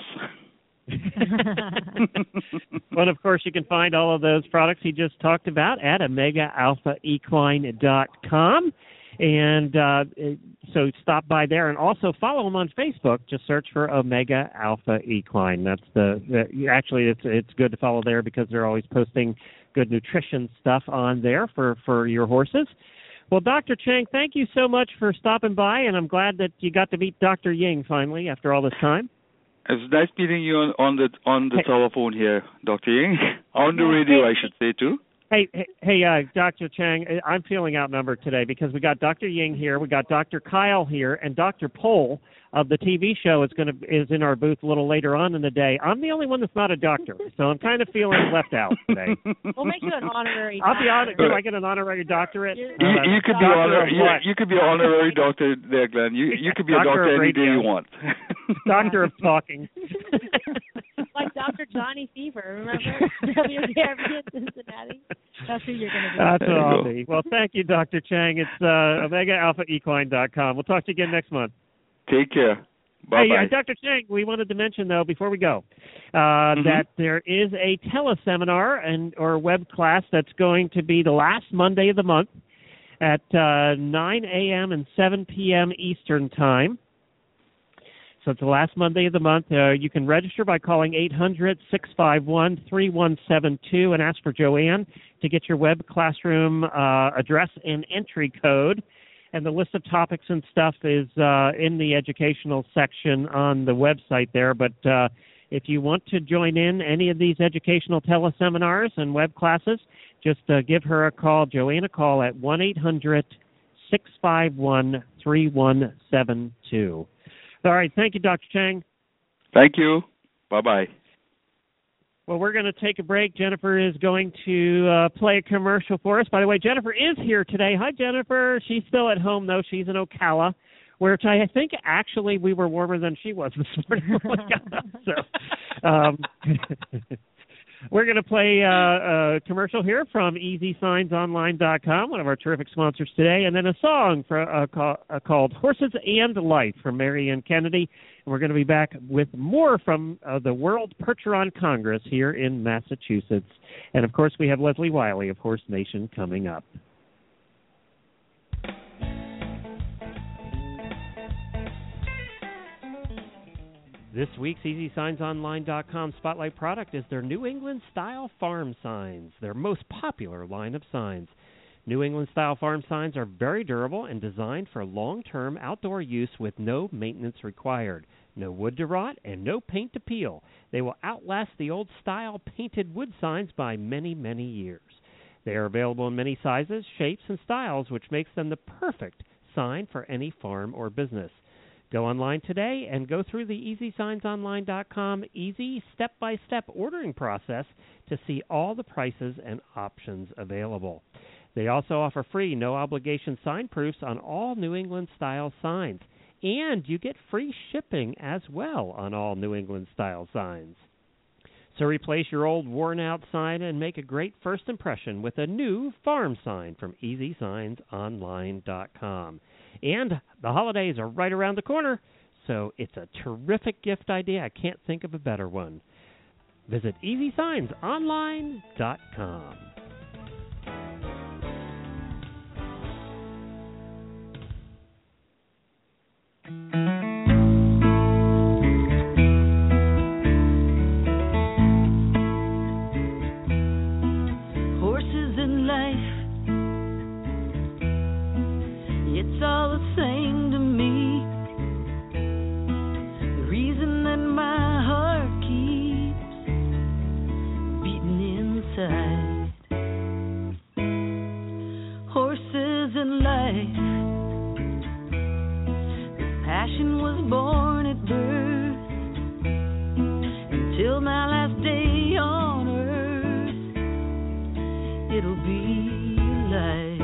Well, of course, you can find all of those products he just talked about at OmegaAlphaEquine.com. And so stop by there, and also follow him on Facebook. Just search for Omega Alpha Equine. That's actually it's good to follow there because they're always posting good nutrition stuff on there for your horses. Well, Dr. Chang, thank you so much for stopping by, and I'm glad that you got to meet Dr. Ying finally after all this time. It's nice meeting you on the telephone here, Dr. Ying. On the radio, I should say, too. Hey, Dr. Chang, I'm feeling outnumbered today because we got Dr. Ying here, we got Dr. Kyle here, and Dr. Pohl of the TV show is in our booth a little later on in the day. I'm the only one that's not a doctor, so I'm kind of feeling left out today. We'll make you an honorary doctor. I'll be honored. Do I get an honorary doctorate? You could be you could be an honorary doctor there, Glenn. You could be a doctor any day you want. Doctor of talking. Like Dr. Johnny Fever, remember? WKRP in Cincinnati. That's who you're going to be. That's what I'll be. Well, thank you, Dr. Chang. It's OmegaAlphaEquine.com. We'll talk to you again next month. Take care. Bye-bye. Hey, Dr. Chang, we wanted to mention, though, before we go, that there is a teleseminar or web class that's going to be the last Monday of the month at 9 a.m. and 7 p.m. Eastern Time. So it's the last Monday of the month. You can register by calling 800-651-3172 and ask for Joanne to get your web classroom address and entry code. And the list of topics and stuff is in the educational section on the website there. But if you want to join in any of these educational teleseminars and web classes, just give her a call, Joanne, a call at 1-800-651-3172. All right. Thank you, Dr. Chang. Thank you. Bye-bye. Well, we're going to take a break. Jennifer is going to play a commercial for us. By the way, Jennifer is here today. Hi, Jennifer. She's still at home, though. She's in Ocala, where I think actually we were warmer than she was this morning when we got up. So, We're going to play a commercial here from EasySignsOnline.com, one of our terrific sponsors today, and then a song called Horses and Life from Marianne Kennedy. And we're going to be back with more from the World Percheron Congress here in Massachusetts. And, of course, we have Leslie Wiley of Horse Nation coming up. This week's EasySignsOnline.com spotlight product is their New England-style farm signs, their most popular line of signs. New England-style farm signs are very durable and designed for long-term outdoor use with no maintenance required, no wood to rot, and no paint to peel. They will outlast the old-style painted wood signs by many, many years. They are available in many sizes, shapes, and styles, which makes them the perfect sign for any farm or business. Go online today and go through the EasySignsOnline.com easy step-by-step ordering process to see all the prices and options available. They also offer free, no-obligation sign proofs on all New England-style signs, and you get free shipping as well on all New England-style signs. So replace your old worn-out sign and make a great first impression with a new farm sign from EasySignsOnline.com. And the holidays are right around the corner, so it's a terrific gift idea. I can't think of a better one. Visit EasySignsOnline.com. Horses in life, it's all the same to me. The reason that my heart keeps beating inside. Horses in life, this passion was born at birth. Until my last day on earth, it'll be life.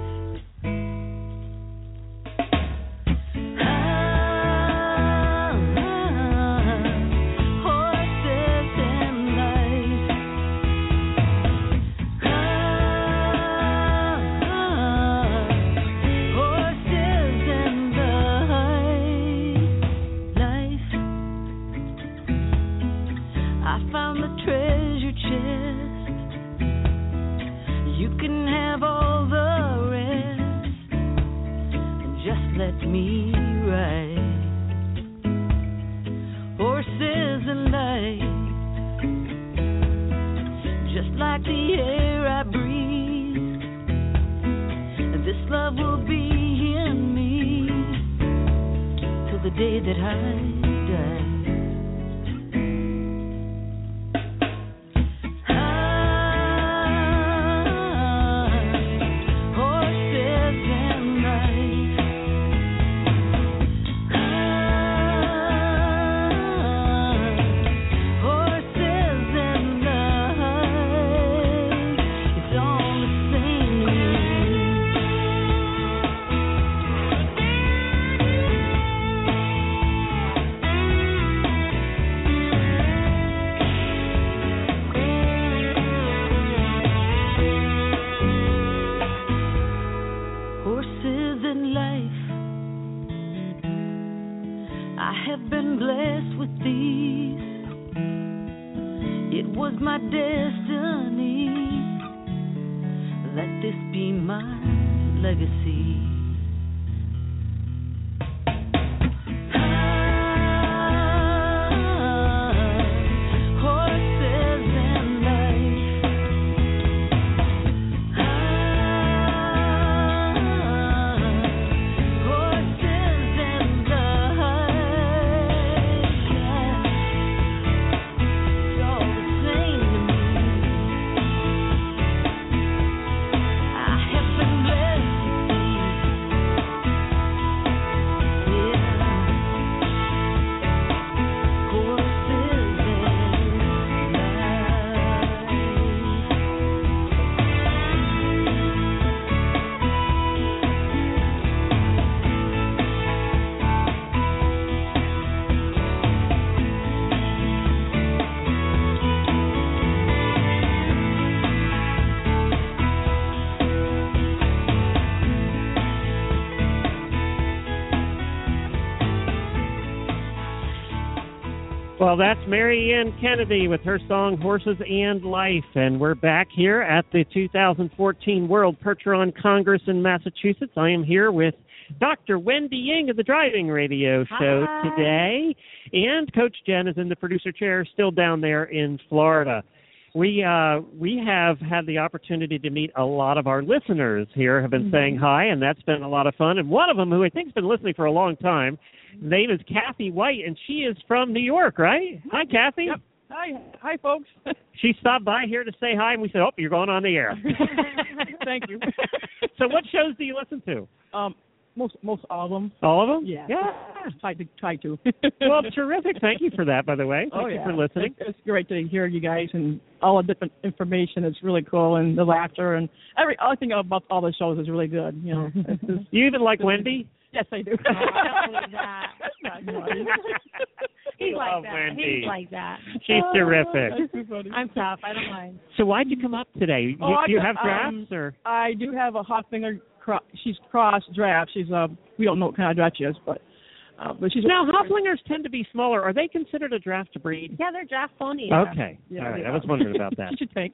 Me right. Horses and life, just like the air I breathe. This love will be in me till the day that I die. I have been blessed with these. Well, that's Mary Ann Kennedy with her song Horses and Life. And we're back here at the 2014 World Percheron Congress in Massachusetts. I am here with Dr. Wendy Ying of the Driving Radio Show today. And Coach Jen is in the producer chair, still down there in Florida. We have had the opportunity to meet a lot of our listeners here, have been saying hi, and that's been a lot of fun. And one of them, who I think has been listening for a long time, name is Kathy White, and she is from New York, right? Hi, Kathy. Yep. Hi, folks. She stopped by here to say hi, and we said, "Oh, you're going on the air." Thank you. So, what shows do you listen to? Most all of them. All of them? Yeah. Try to. Well, terrific. Thank you for that, by the way. Thank you for listening. It's great to hear you guys and all the different information. It's really cool, and the laughter and everything about all the shows is really good. You know. You even like Wendy? Yes, I do. I don't believe that. That's not funny. He's like that. Wendy. He's like that. She's terrific. I'm tough. I don't mind. So why'd you come up today? Do you have drafts or? I do have a Hoflinger. She's cross draft. She's we don't know what kind of draft she is, but she's now Hoflingers tend to be smaller. Are they considered a draft breed? Yeah, they're draft ponies. Okay, yeah, all right. I was wondering about that. You should think.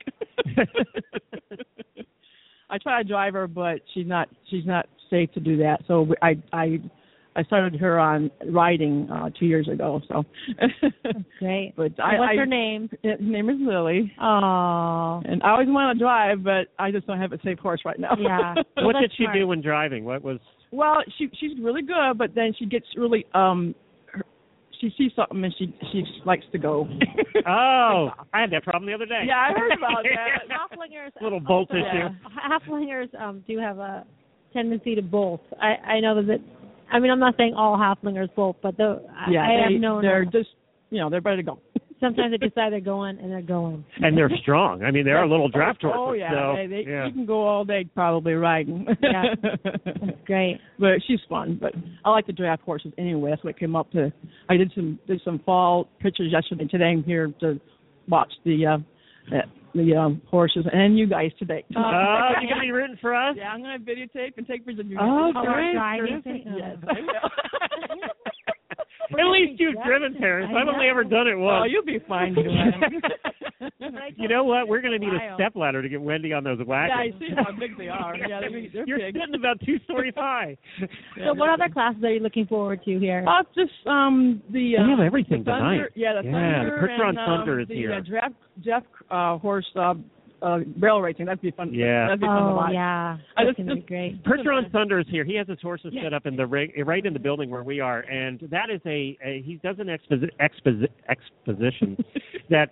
I try to drive her, but she's not safe to do that. So I started her on riding 2 years ago. So that's great. But what's her name? Her name is Lily. Oh. And I always want to drive, but I just don't have a safe horse right now. Yeah. What did she do when driving? What was? Well, she's really good, but then she gets really she sees something and she likes to go. Oh, I had that problem the other day. Yeah, I heard about that. Hoflingers. Little bolt issue. Yeah. Hoflingers do have a tendency to bolt. I know that. I mean, I'm not saying all Hoflingers bolt, but I have known. They're just, they're ready to go. Sometimes they decide they're going, and they're going. And they're strong. I mean, they're a little draft horses. Oh, yeah. So, you can go all day probably riding. Yeah, that's great. But she's fun. But I like to draft horses anyway. That's what came up to. I did some fall pictures yesterday. Today I'm here to watch the horses and you guys today. Oh, you're going to be rooting for us? Yeah, I'm going to videotape and take pictures of you. Oh, great. Yes, I will. At least you've driven, Terrence. I've only ever done it once. Oh, you'll be fine. You know what? We're going to need a stepladder to get Wendy on those wagons. Yeah, I see how big they are. Yeah, they're You're big. sitting about 2 stories high. So what other classes are you looking forward to here? Just we have everything the tonight. Thunder, yeah, the Thunder. The Percheron and, Thunder is here. Jeff horse barrel racing. That'd be fun. Yeah. That'd be fun to watch. Yeah. That's going to be great. Percheron Thunder is here. He has his horses set up in the right in the building where we are, and that is he does an exposition that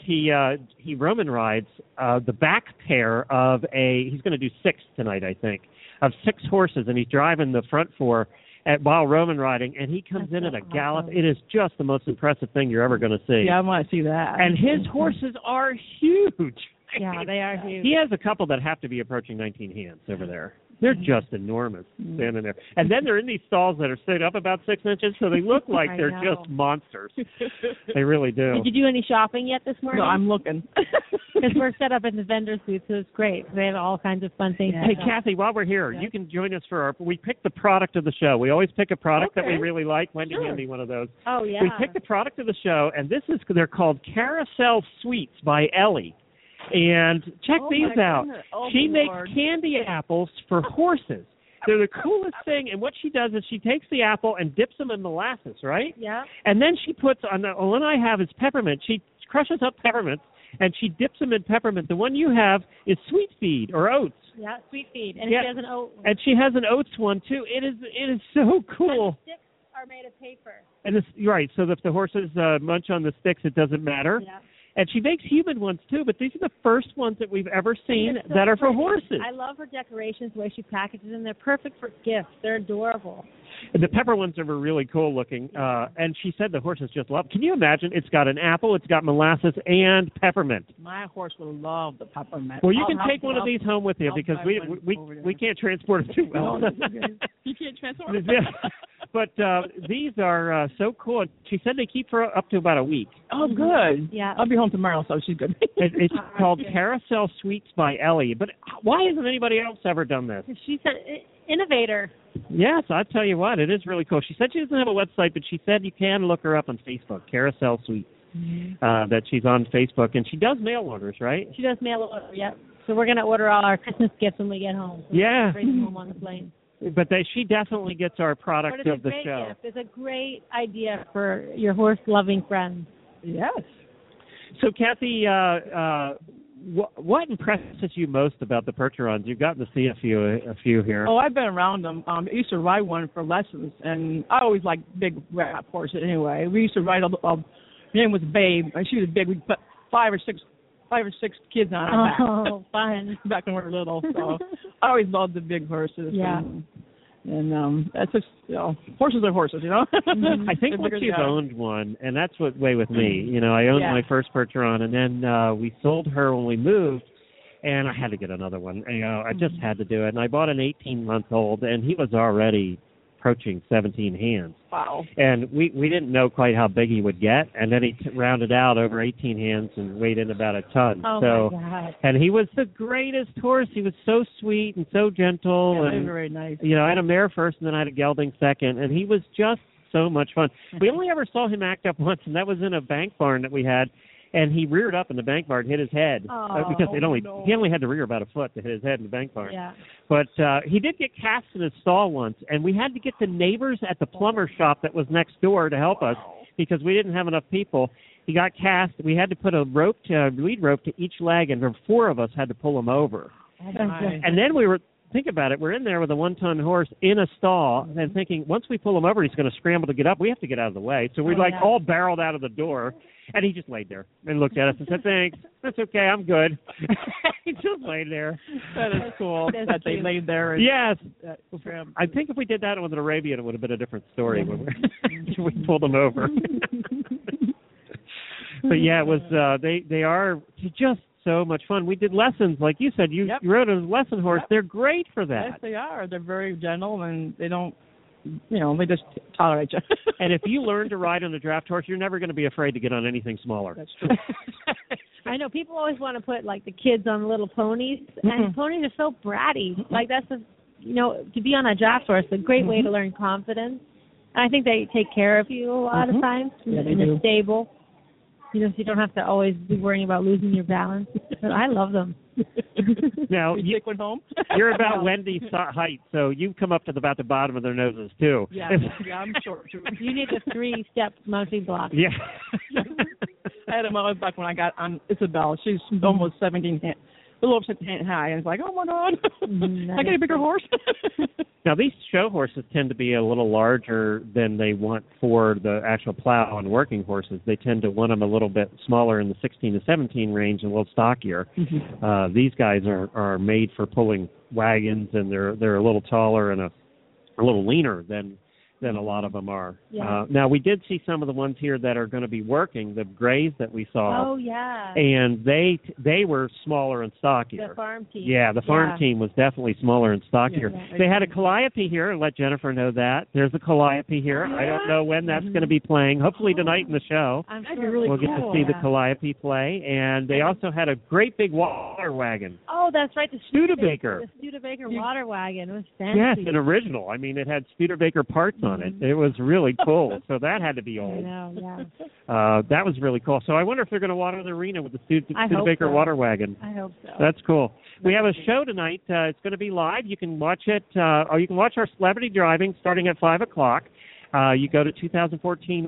he Roman rides the back pair of he's going to do 6 tonight, I think, of 6 horses, and he's driving the front 4 while Roman riding, and he comes in at a gallop. It is just the most impressive thing you're ever going to see. Yeah, I want to see that. And his horses are huge. Yeah, they are huge. He has a couple that have to be approaching 19 hands over there. They're just enormous standing there. And then they're in these stalls that are set up about 6 inches, so they look like they're just monsters. They really do. Did you do any shopping yet this morning? No, I'm looking. Because we're set up in the vendor's booth, so it's great. They have all kinds of fun things. Hey, Kathy, while we're here, you can join us for we pick the product of the show. We always pick a product that we really like. Wendy handed me one of those. Oh, yeah. We pick the product of the show, and they're called Carousel Sweets by Ellie. And check these out. She makes candy apples for horses. They're the coolest thing. And what she does is she takes the apple and dips them in molasses, right? Yeah. And then she puts on the one I have is peppermint. She crushes up peppermints and she dips them in peppermint. The one you have is Sweet Feed or oats. Yeah, Sweet Feed. And she has an oat one. And she has an oats one too. It is so cool. The sticks are made of paper. And it's right, so if the horses munch on the sticks, it doesn't matter. Yeah. And she makes human ones, too, but these are the first ones that we've ever seen that are for horses. I love her decorations, the way she packages them. They're perfect for gifts. They're adorable. And the pepper ones are really cool looking. And she said the horses just love. Can you imagine? It's got an apple, it's got molasses, and peppermint. My horse will love the peppermint. Well, you can take one of these home with you because we can't transport it too well. You can't transport it? But these are so cool. She said they keep for up to about a week. Oh, good. Yeah. I'll be home tomorrow, so she's good. It's called Carousel Sweets by Ellie. But why hasn't anybody else ever done this? She's an innovator. Yes, I'll tell you what. It is really cool. She said she doesn't have a website, but she said you can look her up on Facebook, Carousel Sweets. that she's on Facebook, and she does mail orders, right? She does mail order, yep. So we're going to order all our Christmas gifts when we get home. So yeah. Bring them home on the plane. But she definitely gets our product of the show. Gift. It's a great idea for your horse-loving friends. Yes. So, Kathy, what impresses you most about the Percherons? You've gotten to see a few here. Oh, I've been around them. I used to ride one for lessons, and I always liked big rap horses anyway. We used to ride, her name was Babe, and she was big. We put five or six kids on her back. Oh, fun. Back when we were little. So I always loved the big horses. Yeah. And that's just, horses are horses, I think once you've owned one, and that's what way with me. I owned my first Percheron, and then we sold her when we moved, and I had to get another one. I just had to do it. And I bought an 18-month-old, and he was already approaching 17 hands. Wow. And we didn't know quite how big he would get, and then he rounded out over 18 hands and weighed in about a ton. Oh, my God. And he was the greatest horse. He was so sweet and so gentle. Yeah, and very nice. I had a mare first, and then I had a gelding second, and he was just so much fun. We only ever saw him act up once, and that was in a bank barn that we had. And he reared up in the bank barn, hit his head because he only had to rear about a foot to hit his head in the bank barn. Yeah. But he did get cast in his stall once, and we had to get the neighbors at the plumber shop that was next door to help us because we didn't have enough people. He got cast. We had to put a lead rope to each leg, and the four of us had to pull him over. And then think about it, we're in there with a 1-ton horse in a stall and thinking once we pull him over, he's going to scramble to get up. We have to get out of the way. So we all barreled out of the door. And he just laid there and looked at us and said, "Thanks, that's okay, I'm good." He just laid there. That is cool that they laid there. Yes. I think if we did that with an Arabian, it would have been a different story when we pulled them over. But yeah, it was. They are just so much fun. We did lessons, like you said. You rode a lesson horse. They're great for that. Yes, they are. They're very gentle, and they don't. They just tolerate you. And if you learn to ride on a draft horse, you're never going to be afraid to get on anything smaller. That's true. I know people always want to put the kids on little ponies, and ponies are so bratty. That's to be on a draft horse, a great way to learn confidence. And I think they take care of you a lot of times in the stable. So you don't have to always be worrying about losing your balance. But I love them. Now you take one home. You're about Wendy's height, so you come up to about the bottom of their noses too. Yeah, I'm short too. You need a 3-step mounting block. Yeah. I had a back when I got on Isabel. She's almost 17 hands. A little high, and it's like, oh my God, I get a bigger horse. Now these show horses tend to be a little larger than they want for the actual plow and working horses. They tend to want them a little bit smaller in the 16 to 17 range and a little stockier. These guys are made for pulling wagons, and they're a little taller and a little leaner than a lot of them are. Yeah. Now, we did see some of the ones here that are going to be working, the grays that we saw. Oh, yeah. And they were smaller and stockier. The farm team. Yeah, the farm team was definitely smaller and stockier. Yeah. They had a calliope here, and let Jennifer know that. There's a calliope here. I don't know when that's going to be playing. Hopefully tonight in the show. I'm sure we'll get to see the calliope play. And they also had a great big water wagon. Oh, that's right. The Studebaker. The Studebaker water wagon. It was fancy. Yes, an original. I mean, it had Studebaker parts on it. It was really cool. So that had to be old. I know, yeah. That was really cool. So I wonder if they're going to water the arena with the Studebaker water wagon. I hope so. That's cool. We have a show tonight. It's going to be live. You can watch it, or you can watch our celebrity driving starting at 5 o'clock. You go to 2014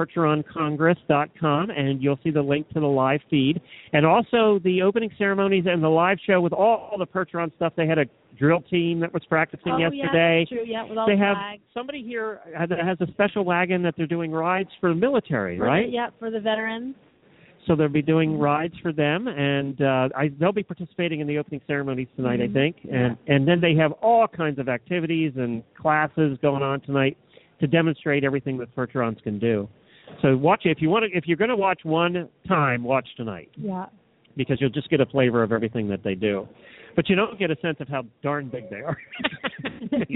WorldPercheronCongress.com, and you'll see the link to the live feed. And also the opening ceremonies and the live show with all the Percheron stuff. They had a drill team that was practicing yesterday. Yeah, that's true. Yeah, with all they the have flags. Somebody here that has a special wagon that they're doing rides for the military, right? For the veterans. So they'll be doing rides for them, and they'll be participating in the opening ceremonies tonight, I think. And then they have all kinds of activities and classes going on tonight to demonstrate everything that Percherons can do. So watch it. If you're going to watch one time, watch tonight. Yeah. Because you'll just get a flavor of everything that they do. But you don't get a sense of how darn big they are. You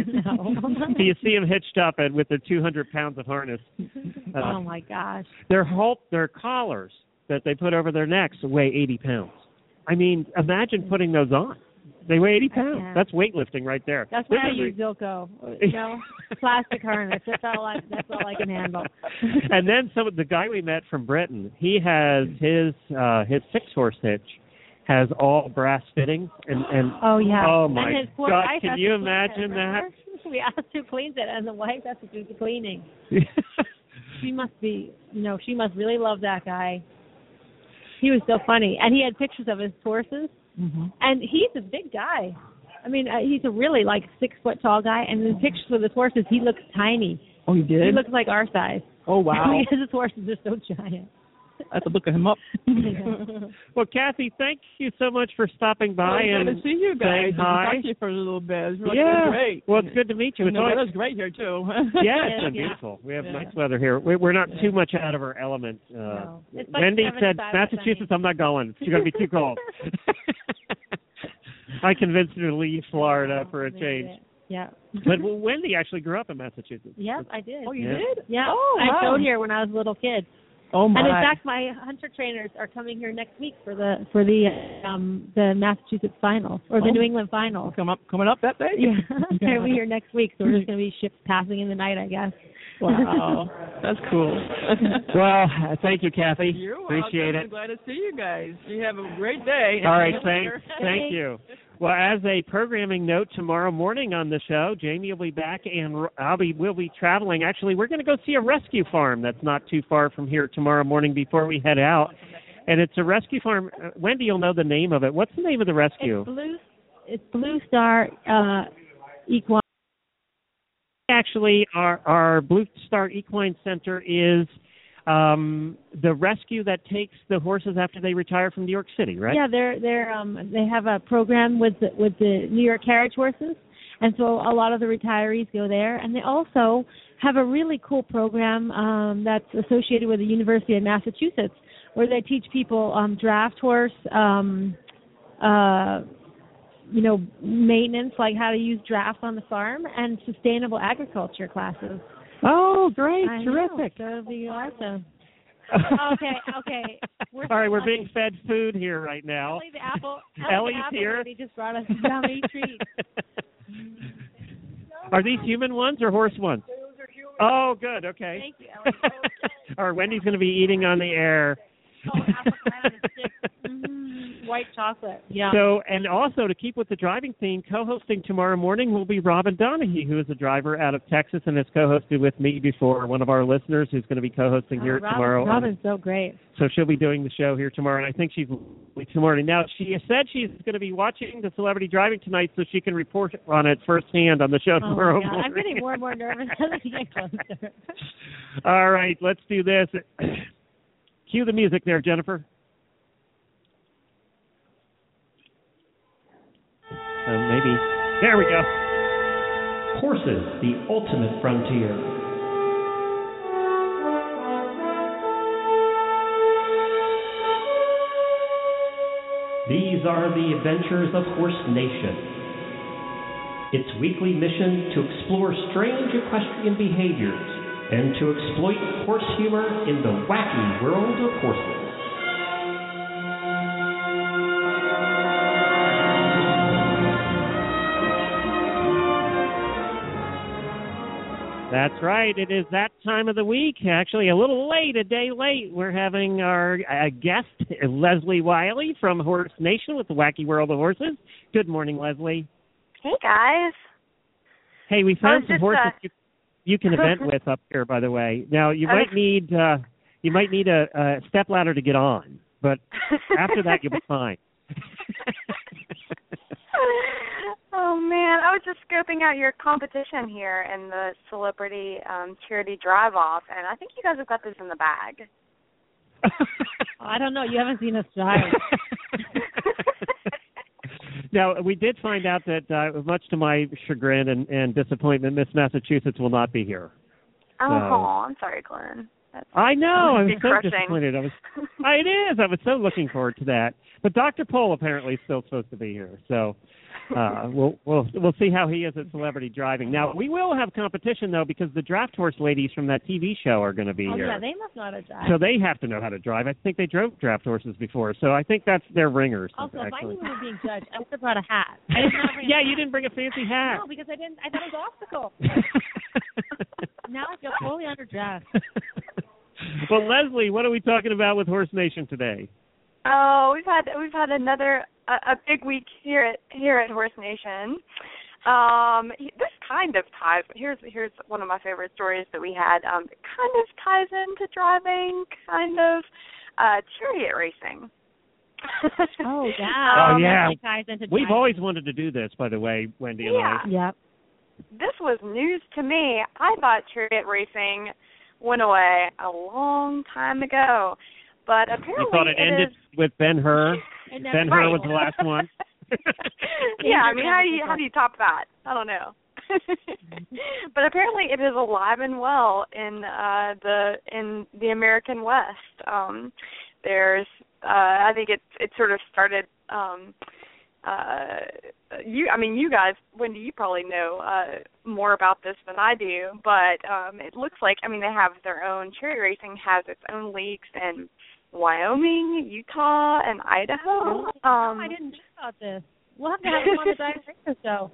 see them hitched up and with their 200 pounds of harness. Oh, my gosh. Their collars that they put over their necks weigh 80 pounds. I mean, imagine putting those on. They weigh 80 pounds. That's weightlifting right there. That's why I use Zilko. Plastic harness. That's all I can handle. And then the guy we met from Britain, he has his 6-horse hitch has all brass fittings and oh my God, can you imagine that? We asked who cleans it, and the wife has to do the cleaning. She must really love that guy. He was so funny, and he had pictures of his horses, and he's a big guy. I mean, he's a really 6 foot tall guy, and in pictures of his horses, he looks tiny. Oh, he did? He looks like our size. Oh, wow. His horses are so giant. I have to look him up. Well, Kathy, thank you so much for stopping by and good to see you guys. Hi. Talk to you for a little bit. It's really great. Well, it's good to meet you. The weather's great here too. It's been beautiful. We have nice weather here. We're not too much out of our element. No. Wendy said Massachusetts. I'm not going. It's going to be too cold. I convinced her to leave Florida for a change. Yeah. But Wendy actually grew up in Massachusetts. Yep, I did. Oh, you did? Yeah. Oh, I showed here when I was a little kid. Oh my! And in fact, my hunter trainers are coming here next week for the Massachusetts final or the New England final. Coming up that day? Yeah, they'll be here next week, so we're just going to be ships passing in the night, I guess. Wow, that's cool. Well, thank you, Kathy. You're Appreciate welcome. it. Glad to see you guys. You have a great day. All right, thank you. Well, as a programming note, tomorrow morning on the show, Jamie will be back, and we'll be traveling. Actually, we're going to go see a rescue farm that's not too far from here tomorrow morning before we head out. And it's a rescue farm. Wendy, you'll know the name of it. What's the name of the rescue? It's Blue Star Equine. Actually, our Blue Star Equine Center is the rescue that takes the horses after they retire from New York City, right? Yeah, they have a program with the New York carriage horses, and so a lot of the retirees go there. And they also have a really cool program that's associated with the University of Massachusetts, where they teach people draft horse, maintenance, like how to use drafts on the farm, and sustainable agriculture classes. Oh, great. Terrific. So it'll be awesome. Okay. We're being fed food here right now. Ellie's here. He just brought us yummy treats. Are these human ones or horse ones? Those are human. Oh, good. Okay. Thank you, Ellie. Or Wendy's going to be eating on the air. Apple pie on a stick. White chocolate. Yeah. So, and also to keep with the driving theme, co-hosting tomorrow morning will be Robin Donahue, who is a driver out of Texas and has co-hosted with me before. One of our listeners who's going to be co-hosting here tomorrow. Robin's so great. So she'll be doing the show here tomorrow, and I think she's tomorrow. Now, she said she's going to be watching the Celebrity Driving tonight so she can report on it firsthand on the show tomorrow morning. I'm getting more and more nervous as we get closer. All right, let's do this. Cue the music there, Jennifer. Maybe. There we go. Horses, the ultimate frontier. These are the adventures of Horse Nation. Its weekly mission to explore strange equestrian behaviors and to exploit horse humor in the wacky world of horses. That's right. It is that time of the week. Actually, a day late. We're having our guest, Leslie Wiley from Horse Nation with the Wacky World of Horses. Good morning, Leslie. Hey, guys. Hey, we found some horses you can event with up here, by the way. Now, you might need a stepladder to get on, but after that, you'll be fine. Oh, man. I was just scoping out your competition here in the Celebrity Charity Drive-Off, and I think you guys have got this in the bag. I don't know. You haven't seen us drive. Now, we did find out that, much to my chagrin and disappointment, Miss Massachusetts will not be here. Oh, I'm sorry, Glenn. I know. I was so crushing. disappointed. It is. I was so looking forward to that. But Dr. Pohl apparently is still supposed to be here, so we'll see how he is at celebrity driving. Now we will have competition though, because the draft horse ladies from that TV show are going to be here. Yeah, they must know how to drive. So they have to know how to drive. I think they drove draft horses before, so I think that's their ringers. Also, actually. if I knew we were being judged, I would have brought a hat. Yeah, you didn't bring a fancy hat. No, because I didn't. I thought it was obstacle. Now I feel totally underdressed. Well, Leslie, what are we talking about with Horse Nation today? Oh, we've had another a big week here at Horse Nation. This kind of ties. Here's one of my favorite stories that we had. It kind of ties into driving, kind of chariot racing. Oh yeah. Oh yeah. Ties into We've always wanted to do this, by the way, Wendy and I. Yep. This was news to me. I thought chariot racing went away a long time ago, but apparently you thought it ended with Ben-Hur. Ben-Hur was the last one. Yeah, I mean, how do you top that? I don't know. But apparently, it is alive and well in the American West. There's, I think it sort of started. You guys, Wendy, you probably know more about this than I do, but it looks like, they have their own, chariot racing has its own leagues in Wyoming, Utah, and Idaho. Really? I didn't know about this. We'll have to have them on the Drive Radio Show.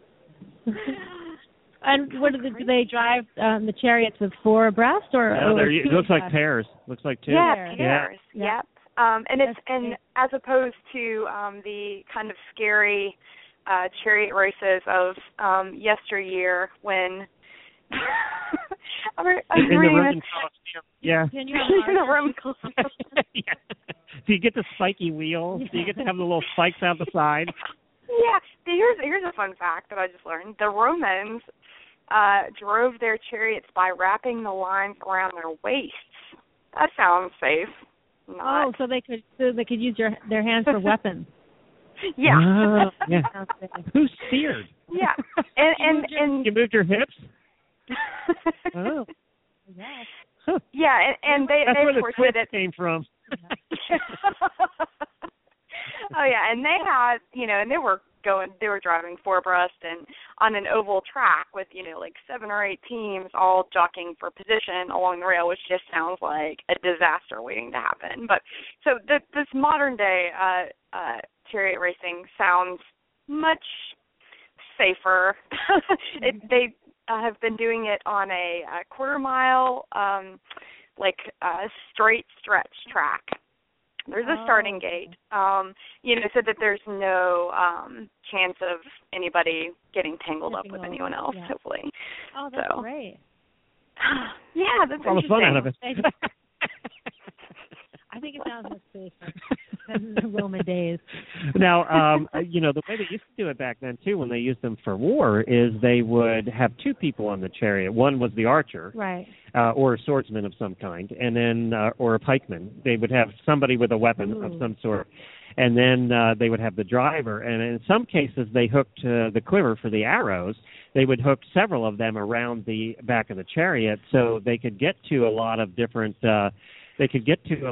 And what do they drive the chariots with 4 abreast or? It looks like pairs. Looks like 2. Yeah, pairs. Yeah. Yep. And as opposed to the kind of scary chariot races of yesteryear when I'm in the Roman Colosseum. Yeah. Can you have in the Roman Colosseum? Yeah. Do you get the spiky wheel? Do you get to have the little spikes out the side? Yeah. Here's a fun fact that I just learned. The Romans drove their chariots by wrapping the lines around their waists. That sounds safe. Not. Oh, so they could use their hands for weapons. Yeah. Yeah. Who steered? Yeah. And you moved your hips? Oh. Yeah. Huh. Yeah, and they That's where of the course twist did it. came from. Oh yeah, and they had, and they were driving 4 abreast and on an oval track with, like 7 or 8 teams all jockeying for position along the rail, which just sounds like a disaster waiting to happen. But so this modern day chariot racing sounds much safer. They have been doing it on a quarter mile, straight stretch track. There's a starting gate, so that there's no chance of anybody getting tangled up with anyone else, hopefully. Oh, that's great. Yeah, that's all the fun out of it. I think it sounds much safer than the Roman days. Now, the way they used to do it back then, too, when they used them for war, is they would have 2 people on the chariot. One was the archer, right, or a swordsman of some kind, and then or a pikeman. They would have somebody with a weapon of some sort. And then they would have the driver. And in some cases, they hooked the quiver for the arrows. They would hook several of them around the back of the chariot so they could get to a lot of different they could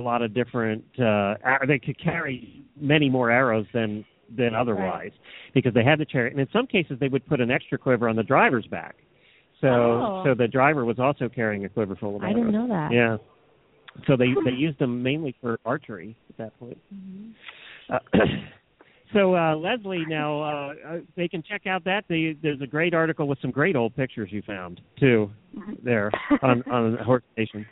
carry many more arrows than otherwise, because they had the chariot. And in some cases, they would put an extra quiver on the driver's back. So the driver was also carrying a quiver full of arrows. I didn't know that. Yeah. So they used them mainly for archery at that point. Mm-hmm. So Leslie, now they can check out that. There's a great article with some great old pictures you found too there on Horse Nation.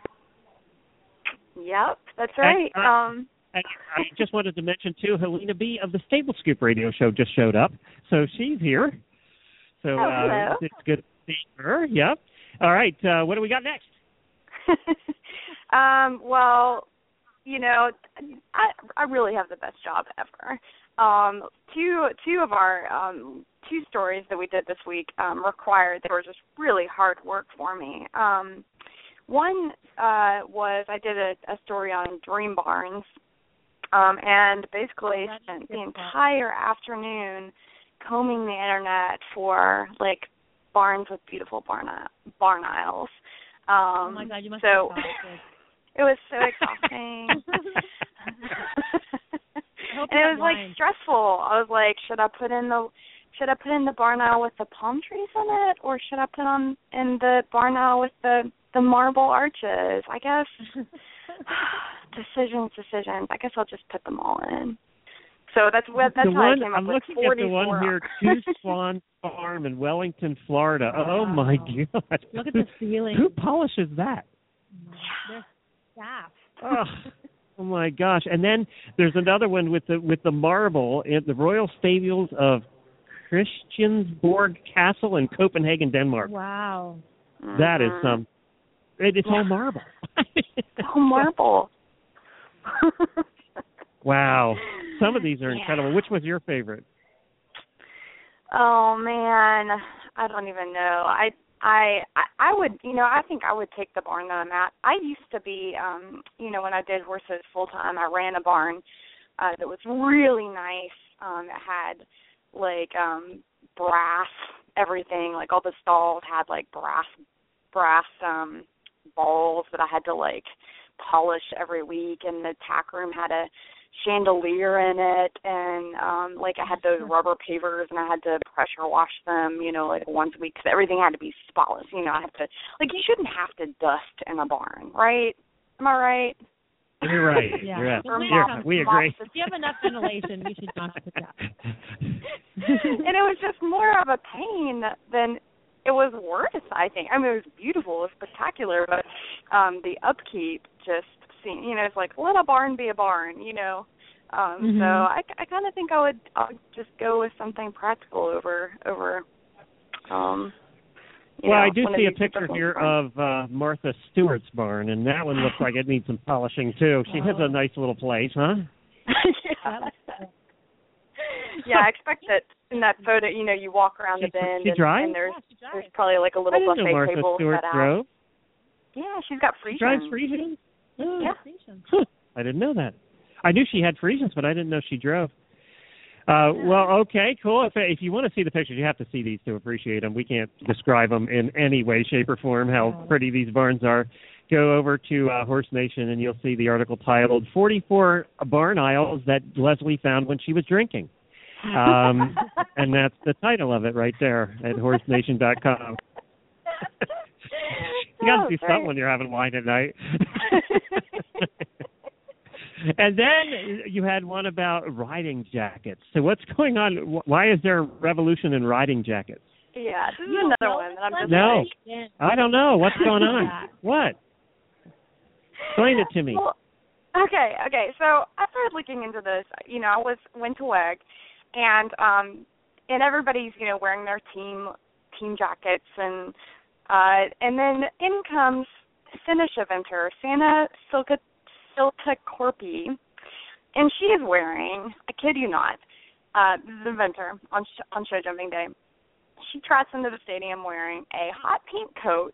Yep, that's right. And I just wanted to mention too, Helena B of the Stable Scoop Radio Show just showed up, so she's here. So hello. It's good to see her. Yep. All right, what do we got next? Well, I really have the best job ever. Two of our 2 stories that we did this week required, they were just really hard work for me. One was I did a story on dream barns, and basically spent the entire afternoon combing the internet for barns with beautiful barn aisles. Oh my God, you must have It was so exhausting. And it was like stressful. I was like, should I put in the barn aisle with the palm trees in it, or should I put in the barn aisle with the marble arches? I guess decisions. I guess I'll just put them all in. So that's how I came up with 44. I'm looking at the one here, Two Swan Farm in Wellington, Florida. Oh my God! Look at the ceiling. Who polishes that? Yeah. Staff. Oh my gosh! And then there's another one with the marble in the Royal Stables of Christiansborg Castle in Copenhagen, Denmark. Wow. That is some. It's all marble. It's all marble. Wow. Some of these are incredible. Which was your favorite? Oh man, I don't even know. I would, I think I would take the barn that I'm at. I used to be, when I did horses full time, I ran a barn that was really nice. It had like brass everything, like all the stalls had like brass balls that I had to like polish every week, and the tack room had a chandelier in it, and like I had those rubber pavers, and I had to pressure wash them, like once a week, because everything had to be spotless. I have to, like, you shouldn't have to dust in a barn, right? Am I right? You're right. Yeah. We agree. If you have enough ventilation, you should not put that. And it was just more of a pain than it was worth, I think. I mean, it was beautiful, it was spectacular, but the upkeep just seemed, it's like, let a barn be a barn, So I kind of think I'll just go with something practical over well, I do see a picture here of Martha Stewart's barn, and that one looks like it needs some polishing too. She has a nice little place, huh? Yeah, I expect that in that photo, you walk around the bend and there's probably like a little buffet Martha table Stewart set out. drove. Yeah, she's got Friesians. She drives Friesians? Oh, yeah. I didn't know that. I knew she had Friesians, but I didn't know she drove. Well, okay, cool. If you want to see the pictures, you have to see these to appreciate them. We can't describe them in any way, shape, or form, how pretty these barns are. Go over to Horse Nation, and you'll see the article titled 44 Barn Aisles That Leslie Found When She Was Drinking. And that's the title of it right there at horsenation.com. You got to do something when you're having wine at night. And then you had one about riding jackets. So what's going on? Why is there a revolution in riding jackets? Yeah, this is another one that I'm just like, I don't know. What's going on? What? Explain it to me. Well, okay. So I started looking into this. I went to WEG, and everybody's wearing their team jackets, and then in comes Finnish eventer Sanna Silta Korpi, and she is wearing, I kid you not, the eventer on show jumping day. She trots into the stadium wearing a hot pink coat,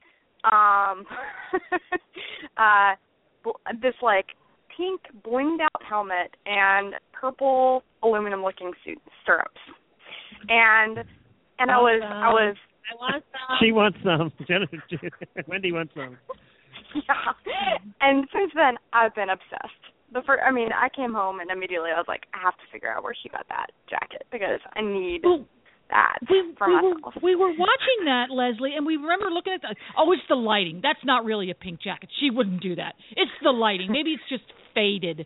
this like pink blinged out helmet, and purple aluminum looking stirrups, and I was. I want some. She wants some. Wendy wants some. Yeah. And since then, I've been obsessed. I came home and immediately I was like, I have to figure out where she got that jacket because I need that for myself. We were watching that, Leslie, and we remember looking at it's the lighting. That's not really a pink jacket. She wouldn't do that. It's the lighting. Maybe it's just faded.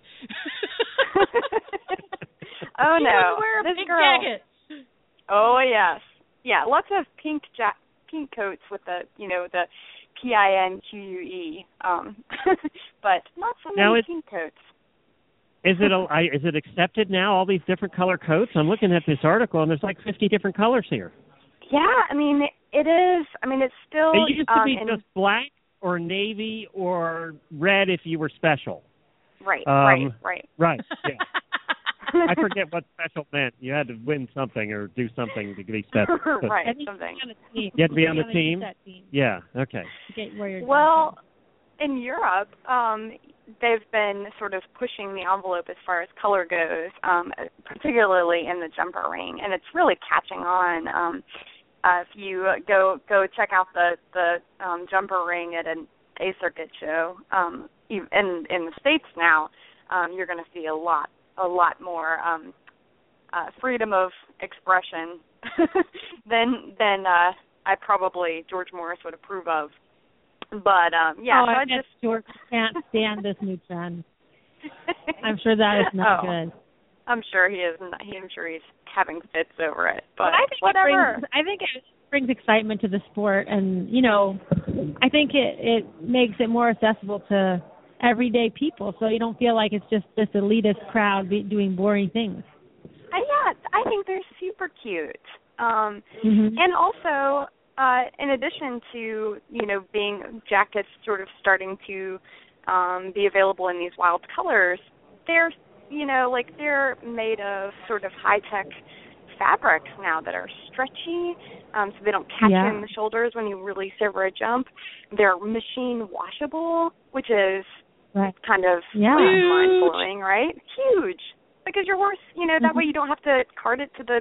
Oh, she no. She wear a this pink girl, jacket. Oh, yes. Yeah, lots of pink coats with the PINQUE, but not so many pink coats. Is it accepted now, all these different color coats? I'm looking at this article, and there's like 50 different colors here. Yeah, it is. It's still... It used to be just black or navy or red if you were special. Right. Right, yeah. I forget what special meant. You had to win something or do something to be special. Right, something. You had to be on the team? Yeah, okay. Well, in Europe, they've been sort of pushing the envelope as far as color goes, particularly in the jumper ring, and it's really catching on. If you go check out the jumper ring at a circuit show. In the States now, you're going to see a lot more freedom of expression than I probably George Morris would approve of. But I just George can't stand this new trend. I'm sure that is not good. I'm sure he is. I'm sure he's having fits over it. But I think whatever. I think it brings excitement to the sport, and I think it makes it more accessible to everyday people, so you don't feel like it's just this elitist crowd doing boring things. I think they're super cute. And also, in addition to being jackets sort of starting to be available in these wild colors, they're they're made of sort of high-tech fabrics now that are stretchy, so they don't catch you in the shoulders when you release over a jump. They're machine washable, which is kind of mind-blowing, right? Huge. Because your horse, that way you don't have to cart it to the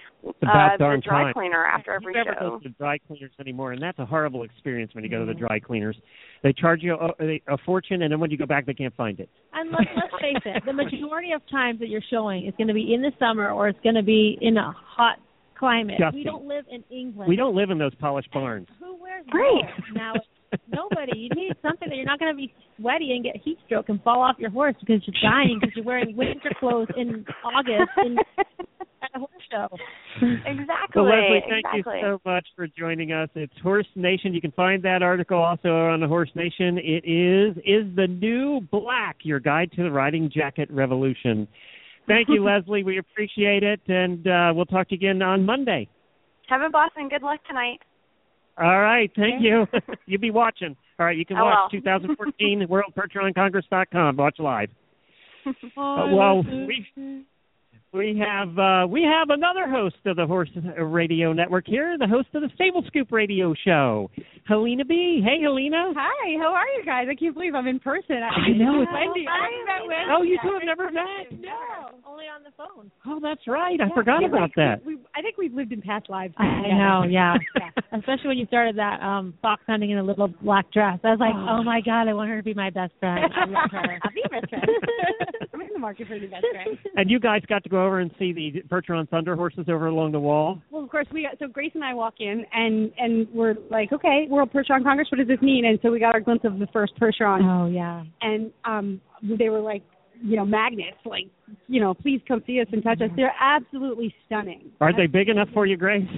dry cleaner after every show. You never go to the dry cleaners anymore, and that's a horrible experience when you go to the dry cleaners. They charge you a fortune, and then when you go back, they can't find it. And let's face it, the majority of times that you're showing is going to be in the summer or it's going to be in a hot climate. Dusty. We don't live in England. We don't live in those polished barns. Who wears those now? Nobody. You need something that you're not going to be sweaty and get heat stroke and fall off your horse because you're dying because you're wearing winter clothes in August at a horse show. Exactly. Well, Leslie, thank you so much for joining us. It's Horse Nation. You can find that article also on the Horse Nation. It is the New Black, your guide to the riding jacket revolution. Thank you, Leslie. We appreciate it, and we'll talk to you again on Monday. Have a blast and good luck tonight. All right, thank you. You be watching. All right, you can watch 2014 WorldPercheronCongress.com. Watch live. Well, we have another host of the Horse Radio Network here, the host of the Stable Scoop Radio Show, Helena B. Hey, Helena. Hi, how are you guys? I can't believe I'm in person. I know. It's Wendy. Oh, you two have never met? No. Only on the phone. Oh, that's right. I forgot about that. I think we've lived in past lives. I know, yeah. Especially when you started that fox hunting in a little black dress. I was like, oh my God, I want her to be my best friend. I love her. I'll be your best friend. I'm in the market for the best friend. And you guys got to go over and see the Percheron Thunder horses over along the wall? Well, of course, so Grace and I walk in, and we're like, okay, World Percheron Congress, what does this mean? And so we got our glimpse of the first Percheron. Oh, yeah. And they were like, magnets, like, please come see us and touch us. They're absolutely stunning. Aren't they big enough for you, Grace?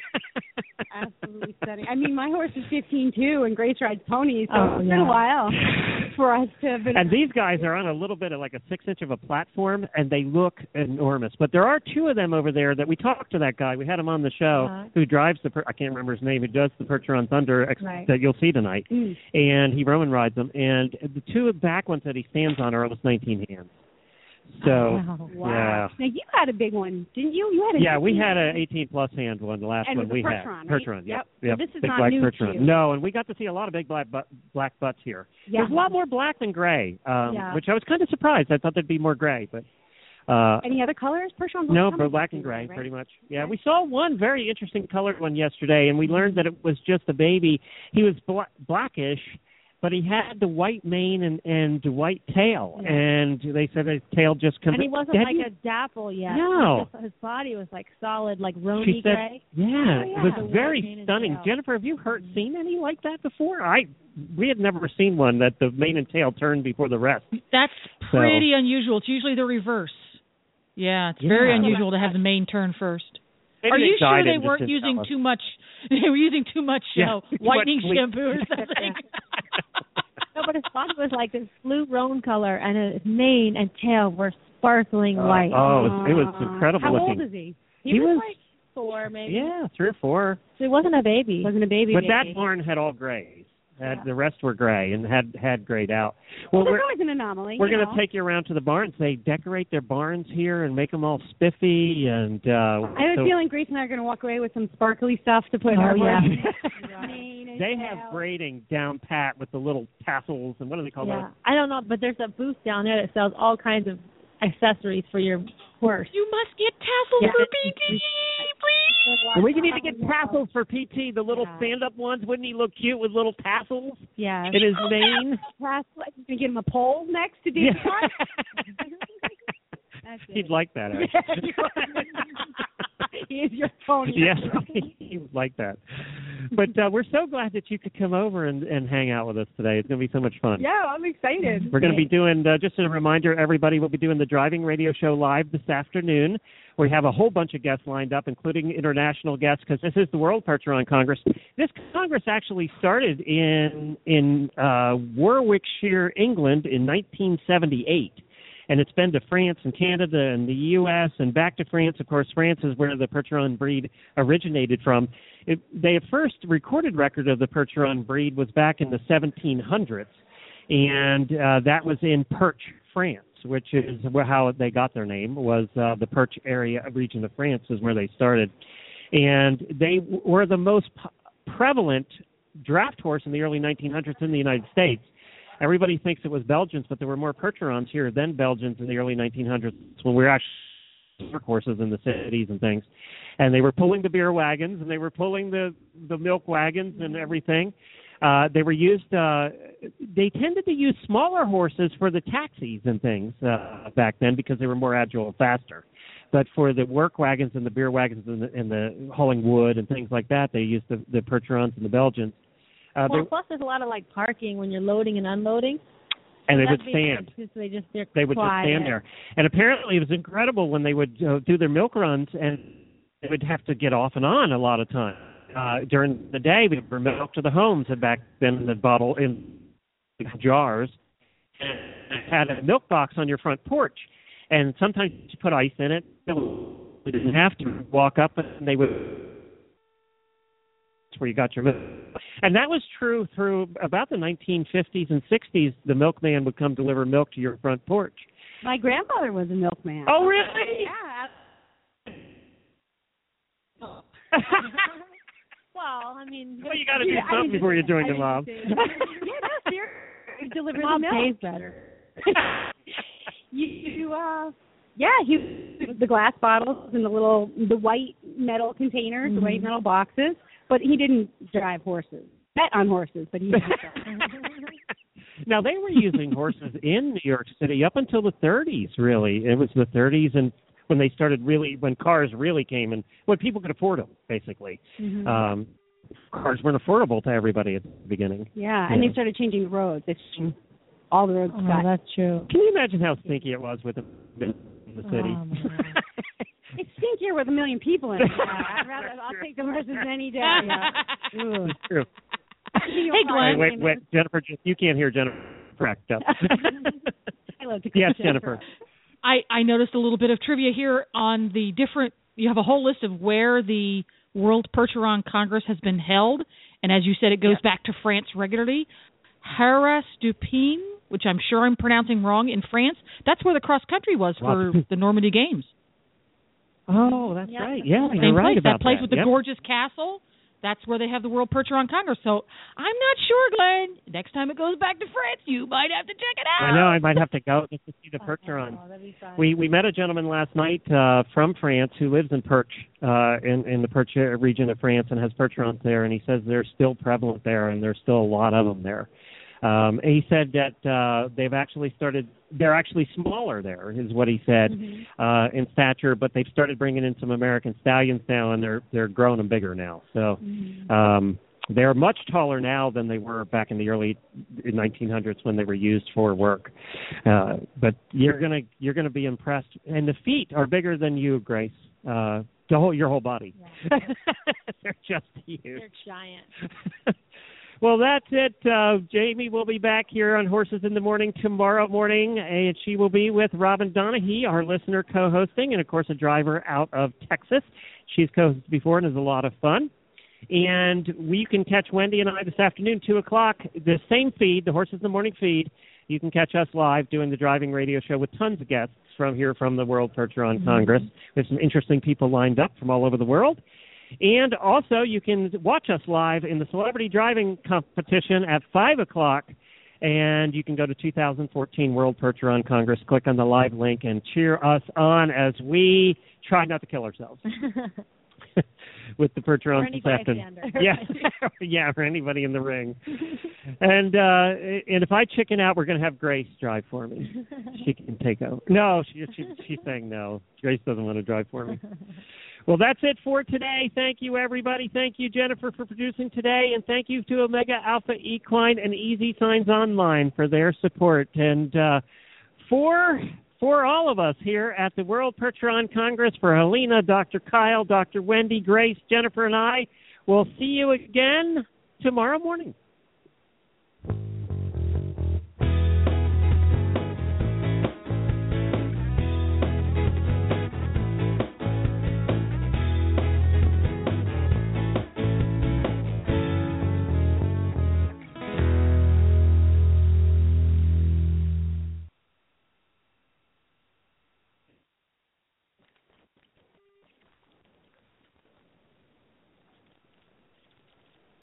Absolutely stunning. I mean, my horse is 15 too, and Grace rides ponies, so it's been a while for us to have been. And these guys are on a little bit of like a 6-inch of a platform, and they look enormous. But there are two of them over there that we talked to that guy. We had him on the show who drives I can't remember his name. He does the Percheron Thunder that you'll see tonight. And he Roman rides them. And the two back ones that he stands on are almost 19 hands. So, Now, you had a big one, didn't you? You had we had an 18-plus hand one, the last one we had. Percheron, Percheron, right? yep. So this is big not black new Percheron. to you. No, and we got to see a lot of big black butts here. Yeah. There's a lot more black than gray, which I was kind of surprised. I thought there'd be more gray, but... any other colors? Percheron? No, but black and gray, pretty much. Yeah, we saw one very interesting colored one yesterday, and we learned that it was just a baby. He was blackish, but he had the white mane and the white tail, and they said his tail just comes. And he wasn't like a dapple yet. No, his body was like solid, like Rony gray. It was very stunning. Jennifer, have you seen any like that before? We had never seen one that the mane and tail turned before the rest. That's pretty unusual. It's usually the reverse. Yeah, it's very unusual to have the mane turn first. Maybe are you sure they just weren't using too much? They were using too much whitening shampoo or something. No, but his body was like this blue roan color, and his mane and tail were sparkling white. It was incredible looking. How old is he? He was like 4, maybe. Yeah, 3 or 4. So he wasn't a baby. But that barn had all grays. The rest were gray and had grayed out. Well, there's always an anomaly. We're going to take you around to the barns. They decorate their barns here and make them all spiffy. And I have a feeling Grace and I are going to walk away with some sparkly stuff to put in our barns. They have braiding down pat with the little tassels and what do they call that? I don't know, but there's a booth down there that sells all kinds of accessories for your horse. You must get tassels for BD, please. And we need to get tassels for PT, the little stand-up ones. Wouldn't he look cute with little tassels Yeah. in his mane? Tassels. You can get him a pole next to do He'd like that, actually. He is your pony. Yes, he would like that. But we're so glad that you could come over and hang out with us today. It's going to be so much fun. Yeah, I'm excited. We're going to be doing, just a reminder, everybody, we'll be doing the Driving Radio Show live this afternoon. We have a whole bunch of guests lined up, including international guests, because this is the World Percheron Congress. This Congress actually started in Warwickshire, England in 1978. And it's been to France and Canada and the U.S. and back to France. Of course, France is where the Percheron breed originated from. The first recorded record of the Percheron breed was back in the 1700s, and that was in Perche, France, which is how they got their name, was the Perche area region of France is where they started. And they were the most prevalent draft horse in the early 1900s in the United States. Everybody thinks it was Belgians, but there were more Percherons here than Belgians in the early 1900s when we were actually work horses in the cities and things. And they were pulling the beer wagons, and they were pulling the milk wagons and everything. They were used. They tended to use smaller horses for the taxis and things back then because they were more agile and faster. But for the work wagons and the beer wagons and the hauling wood and things like that, they used the Percherons and the Belgians. Plus there's a lot of like parking when you're loading and unloading. And they would stand. They would just stand there. And apparently it was incredible when they would do their milk runs, and they would have to get off and on a lot of times. During the day, we bring milk to the homes, and back then in the bottle in jars, and had a milk box on your front porch. And sometimes you put ice in it. We didn't have to walk up, and they would. Where you got your milk. And that was true through about the 1950s and 60s. The milkman would come deliver milk to your front porch. My grandfather was a milkman. Oh, really? Yeah. Well, I mean... Well, you got to do something before you join your mom. Yeah, no, seriously. Deliver the milk. Tastes better. The glass bottles and the white metal containers, the white metal boxes. But he didn't drive horses. Bet on horses, but he didn't drive. Now, they were using horses in New York City up until the 30s, really. It was the 30s and when they started when cars really came and when people could afford them, basically. Mm-hmm. Cars weren't affordable to everybody at the beginning. Yeah, and they started changing the roads. All the roads got. That's true. Can you imagine how stinky it was with in the city? It's stinkier with a million people in it. I'll take the horses any day. It's true. Hey, Glenn. Wait, Jennifer, you can't hear Jennifer cracked up. I love to Yes, Jennifer. I noticed a little bit of trivia here on the different, you have a whole list of where the World Percheron Congress has been held, and as you said, it goes back to France regularly. Arras-du-Pin, which I'm sure I'm pronouncing wrong, in France, that's where the cross-country was for the Normandy Games. Oh, that's right. Yeah, you're right about that place with the gorgeous castle. That's where they have the World Percheron Congress. So I'm not sure, Glenn. Next time it goes back to France, you might have to check it out. I know. I might have to go just to see the Percheron. That'd be fun. We met a gentleman last night from France who lives in Perche, in the Perche region of France, and has Percherons there. And he says they're still prevalent there, and there's still a lot of them there. And he said that they've actually started. They're actually smaller there, is what he said, in stature. But they've started bringing in some American stallions now, and they're growing them bigger now. So they're much taller now than they were back in the early 1900s when they were used for work. But you're gonna be impressed. And the feet are bigger than you, Grace. Your whole body. Yeah. They're just huge. They're giant. Well, that's it. Jamie will be back here on Horses in the Morning tomorrow morning, and she will be with Robin Donahue, our listener co-hosting, and, of course, a driver out of Texas. She's co-hosted before and is a lot of fun. And we can catch Wendy and I this afternoon, 2 o'clock, the same feed, the Horses in the Morning feed. You can catch us live doing the driving radio show with tons of guests from the World Percheron Congress. There's some interesting people lined up from all over the world. And also, you can watch us live in the Celebrity Driving Competition at 5 o'clock. And you can go to 2014 World Percheron Congress, click on the live link, and cheer us on as we try not to kill ourselves. with the Percherons this afternoon. Yeah, or anybody in the ring. And if I chicken out, we're going to have Grace drive for me. She can take over. No, she's saying no. Grace doesn't want to drive for me. Well, that's it for today. Thank you, everybody. Thank you, Jennifer, for producing today, and thank you to Omega Alpha Equine and Easy Signs Online for their support. And for all of us here at the World Percheron Congress, for Helena, Dr. Kyle, Dr. Wendy, Grace, Jennifer, and I, we'll see you again tomorrow morning.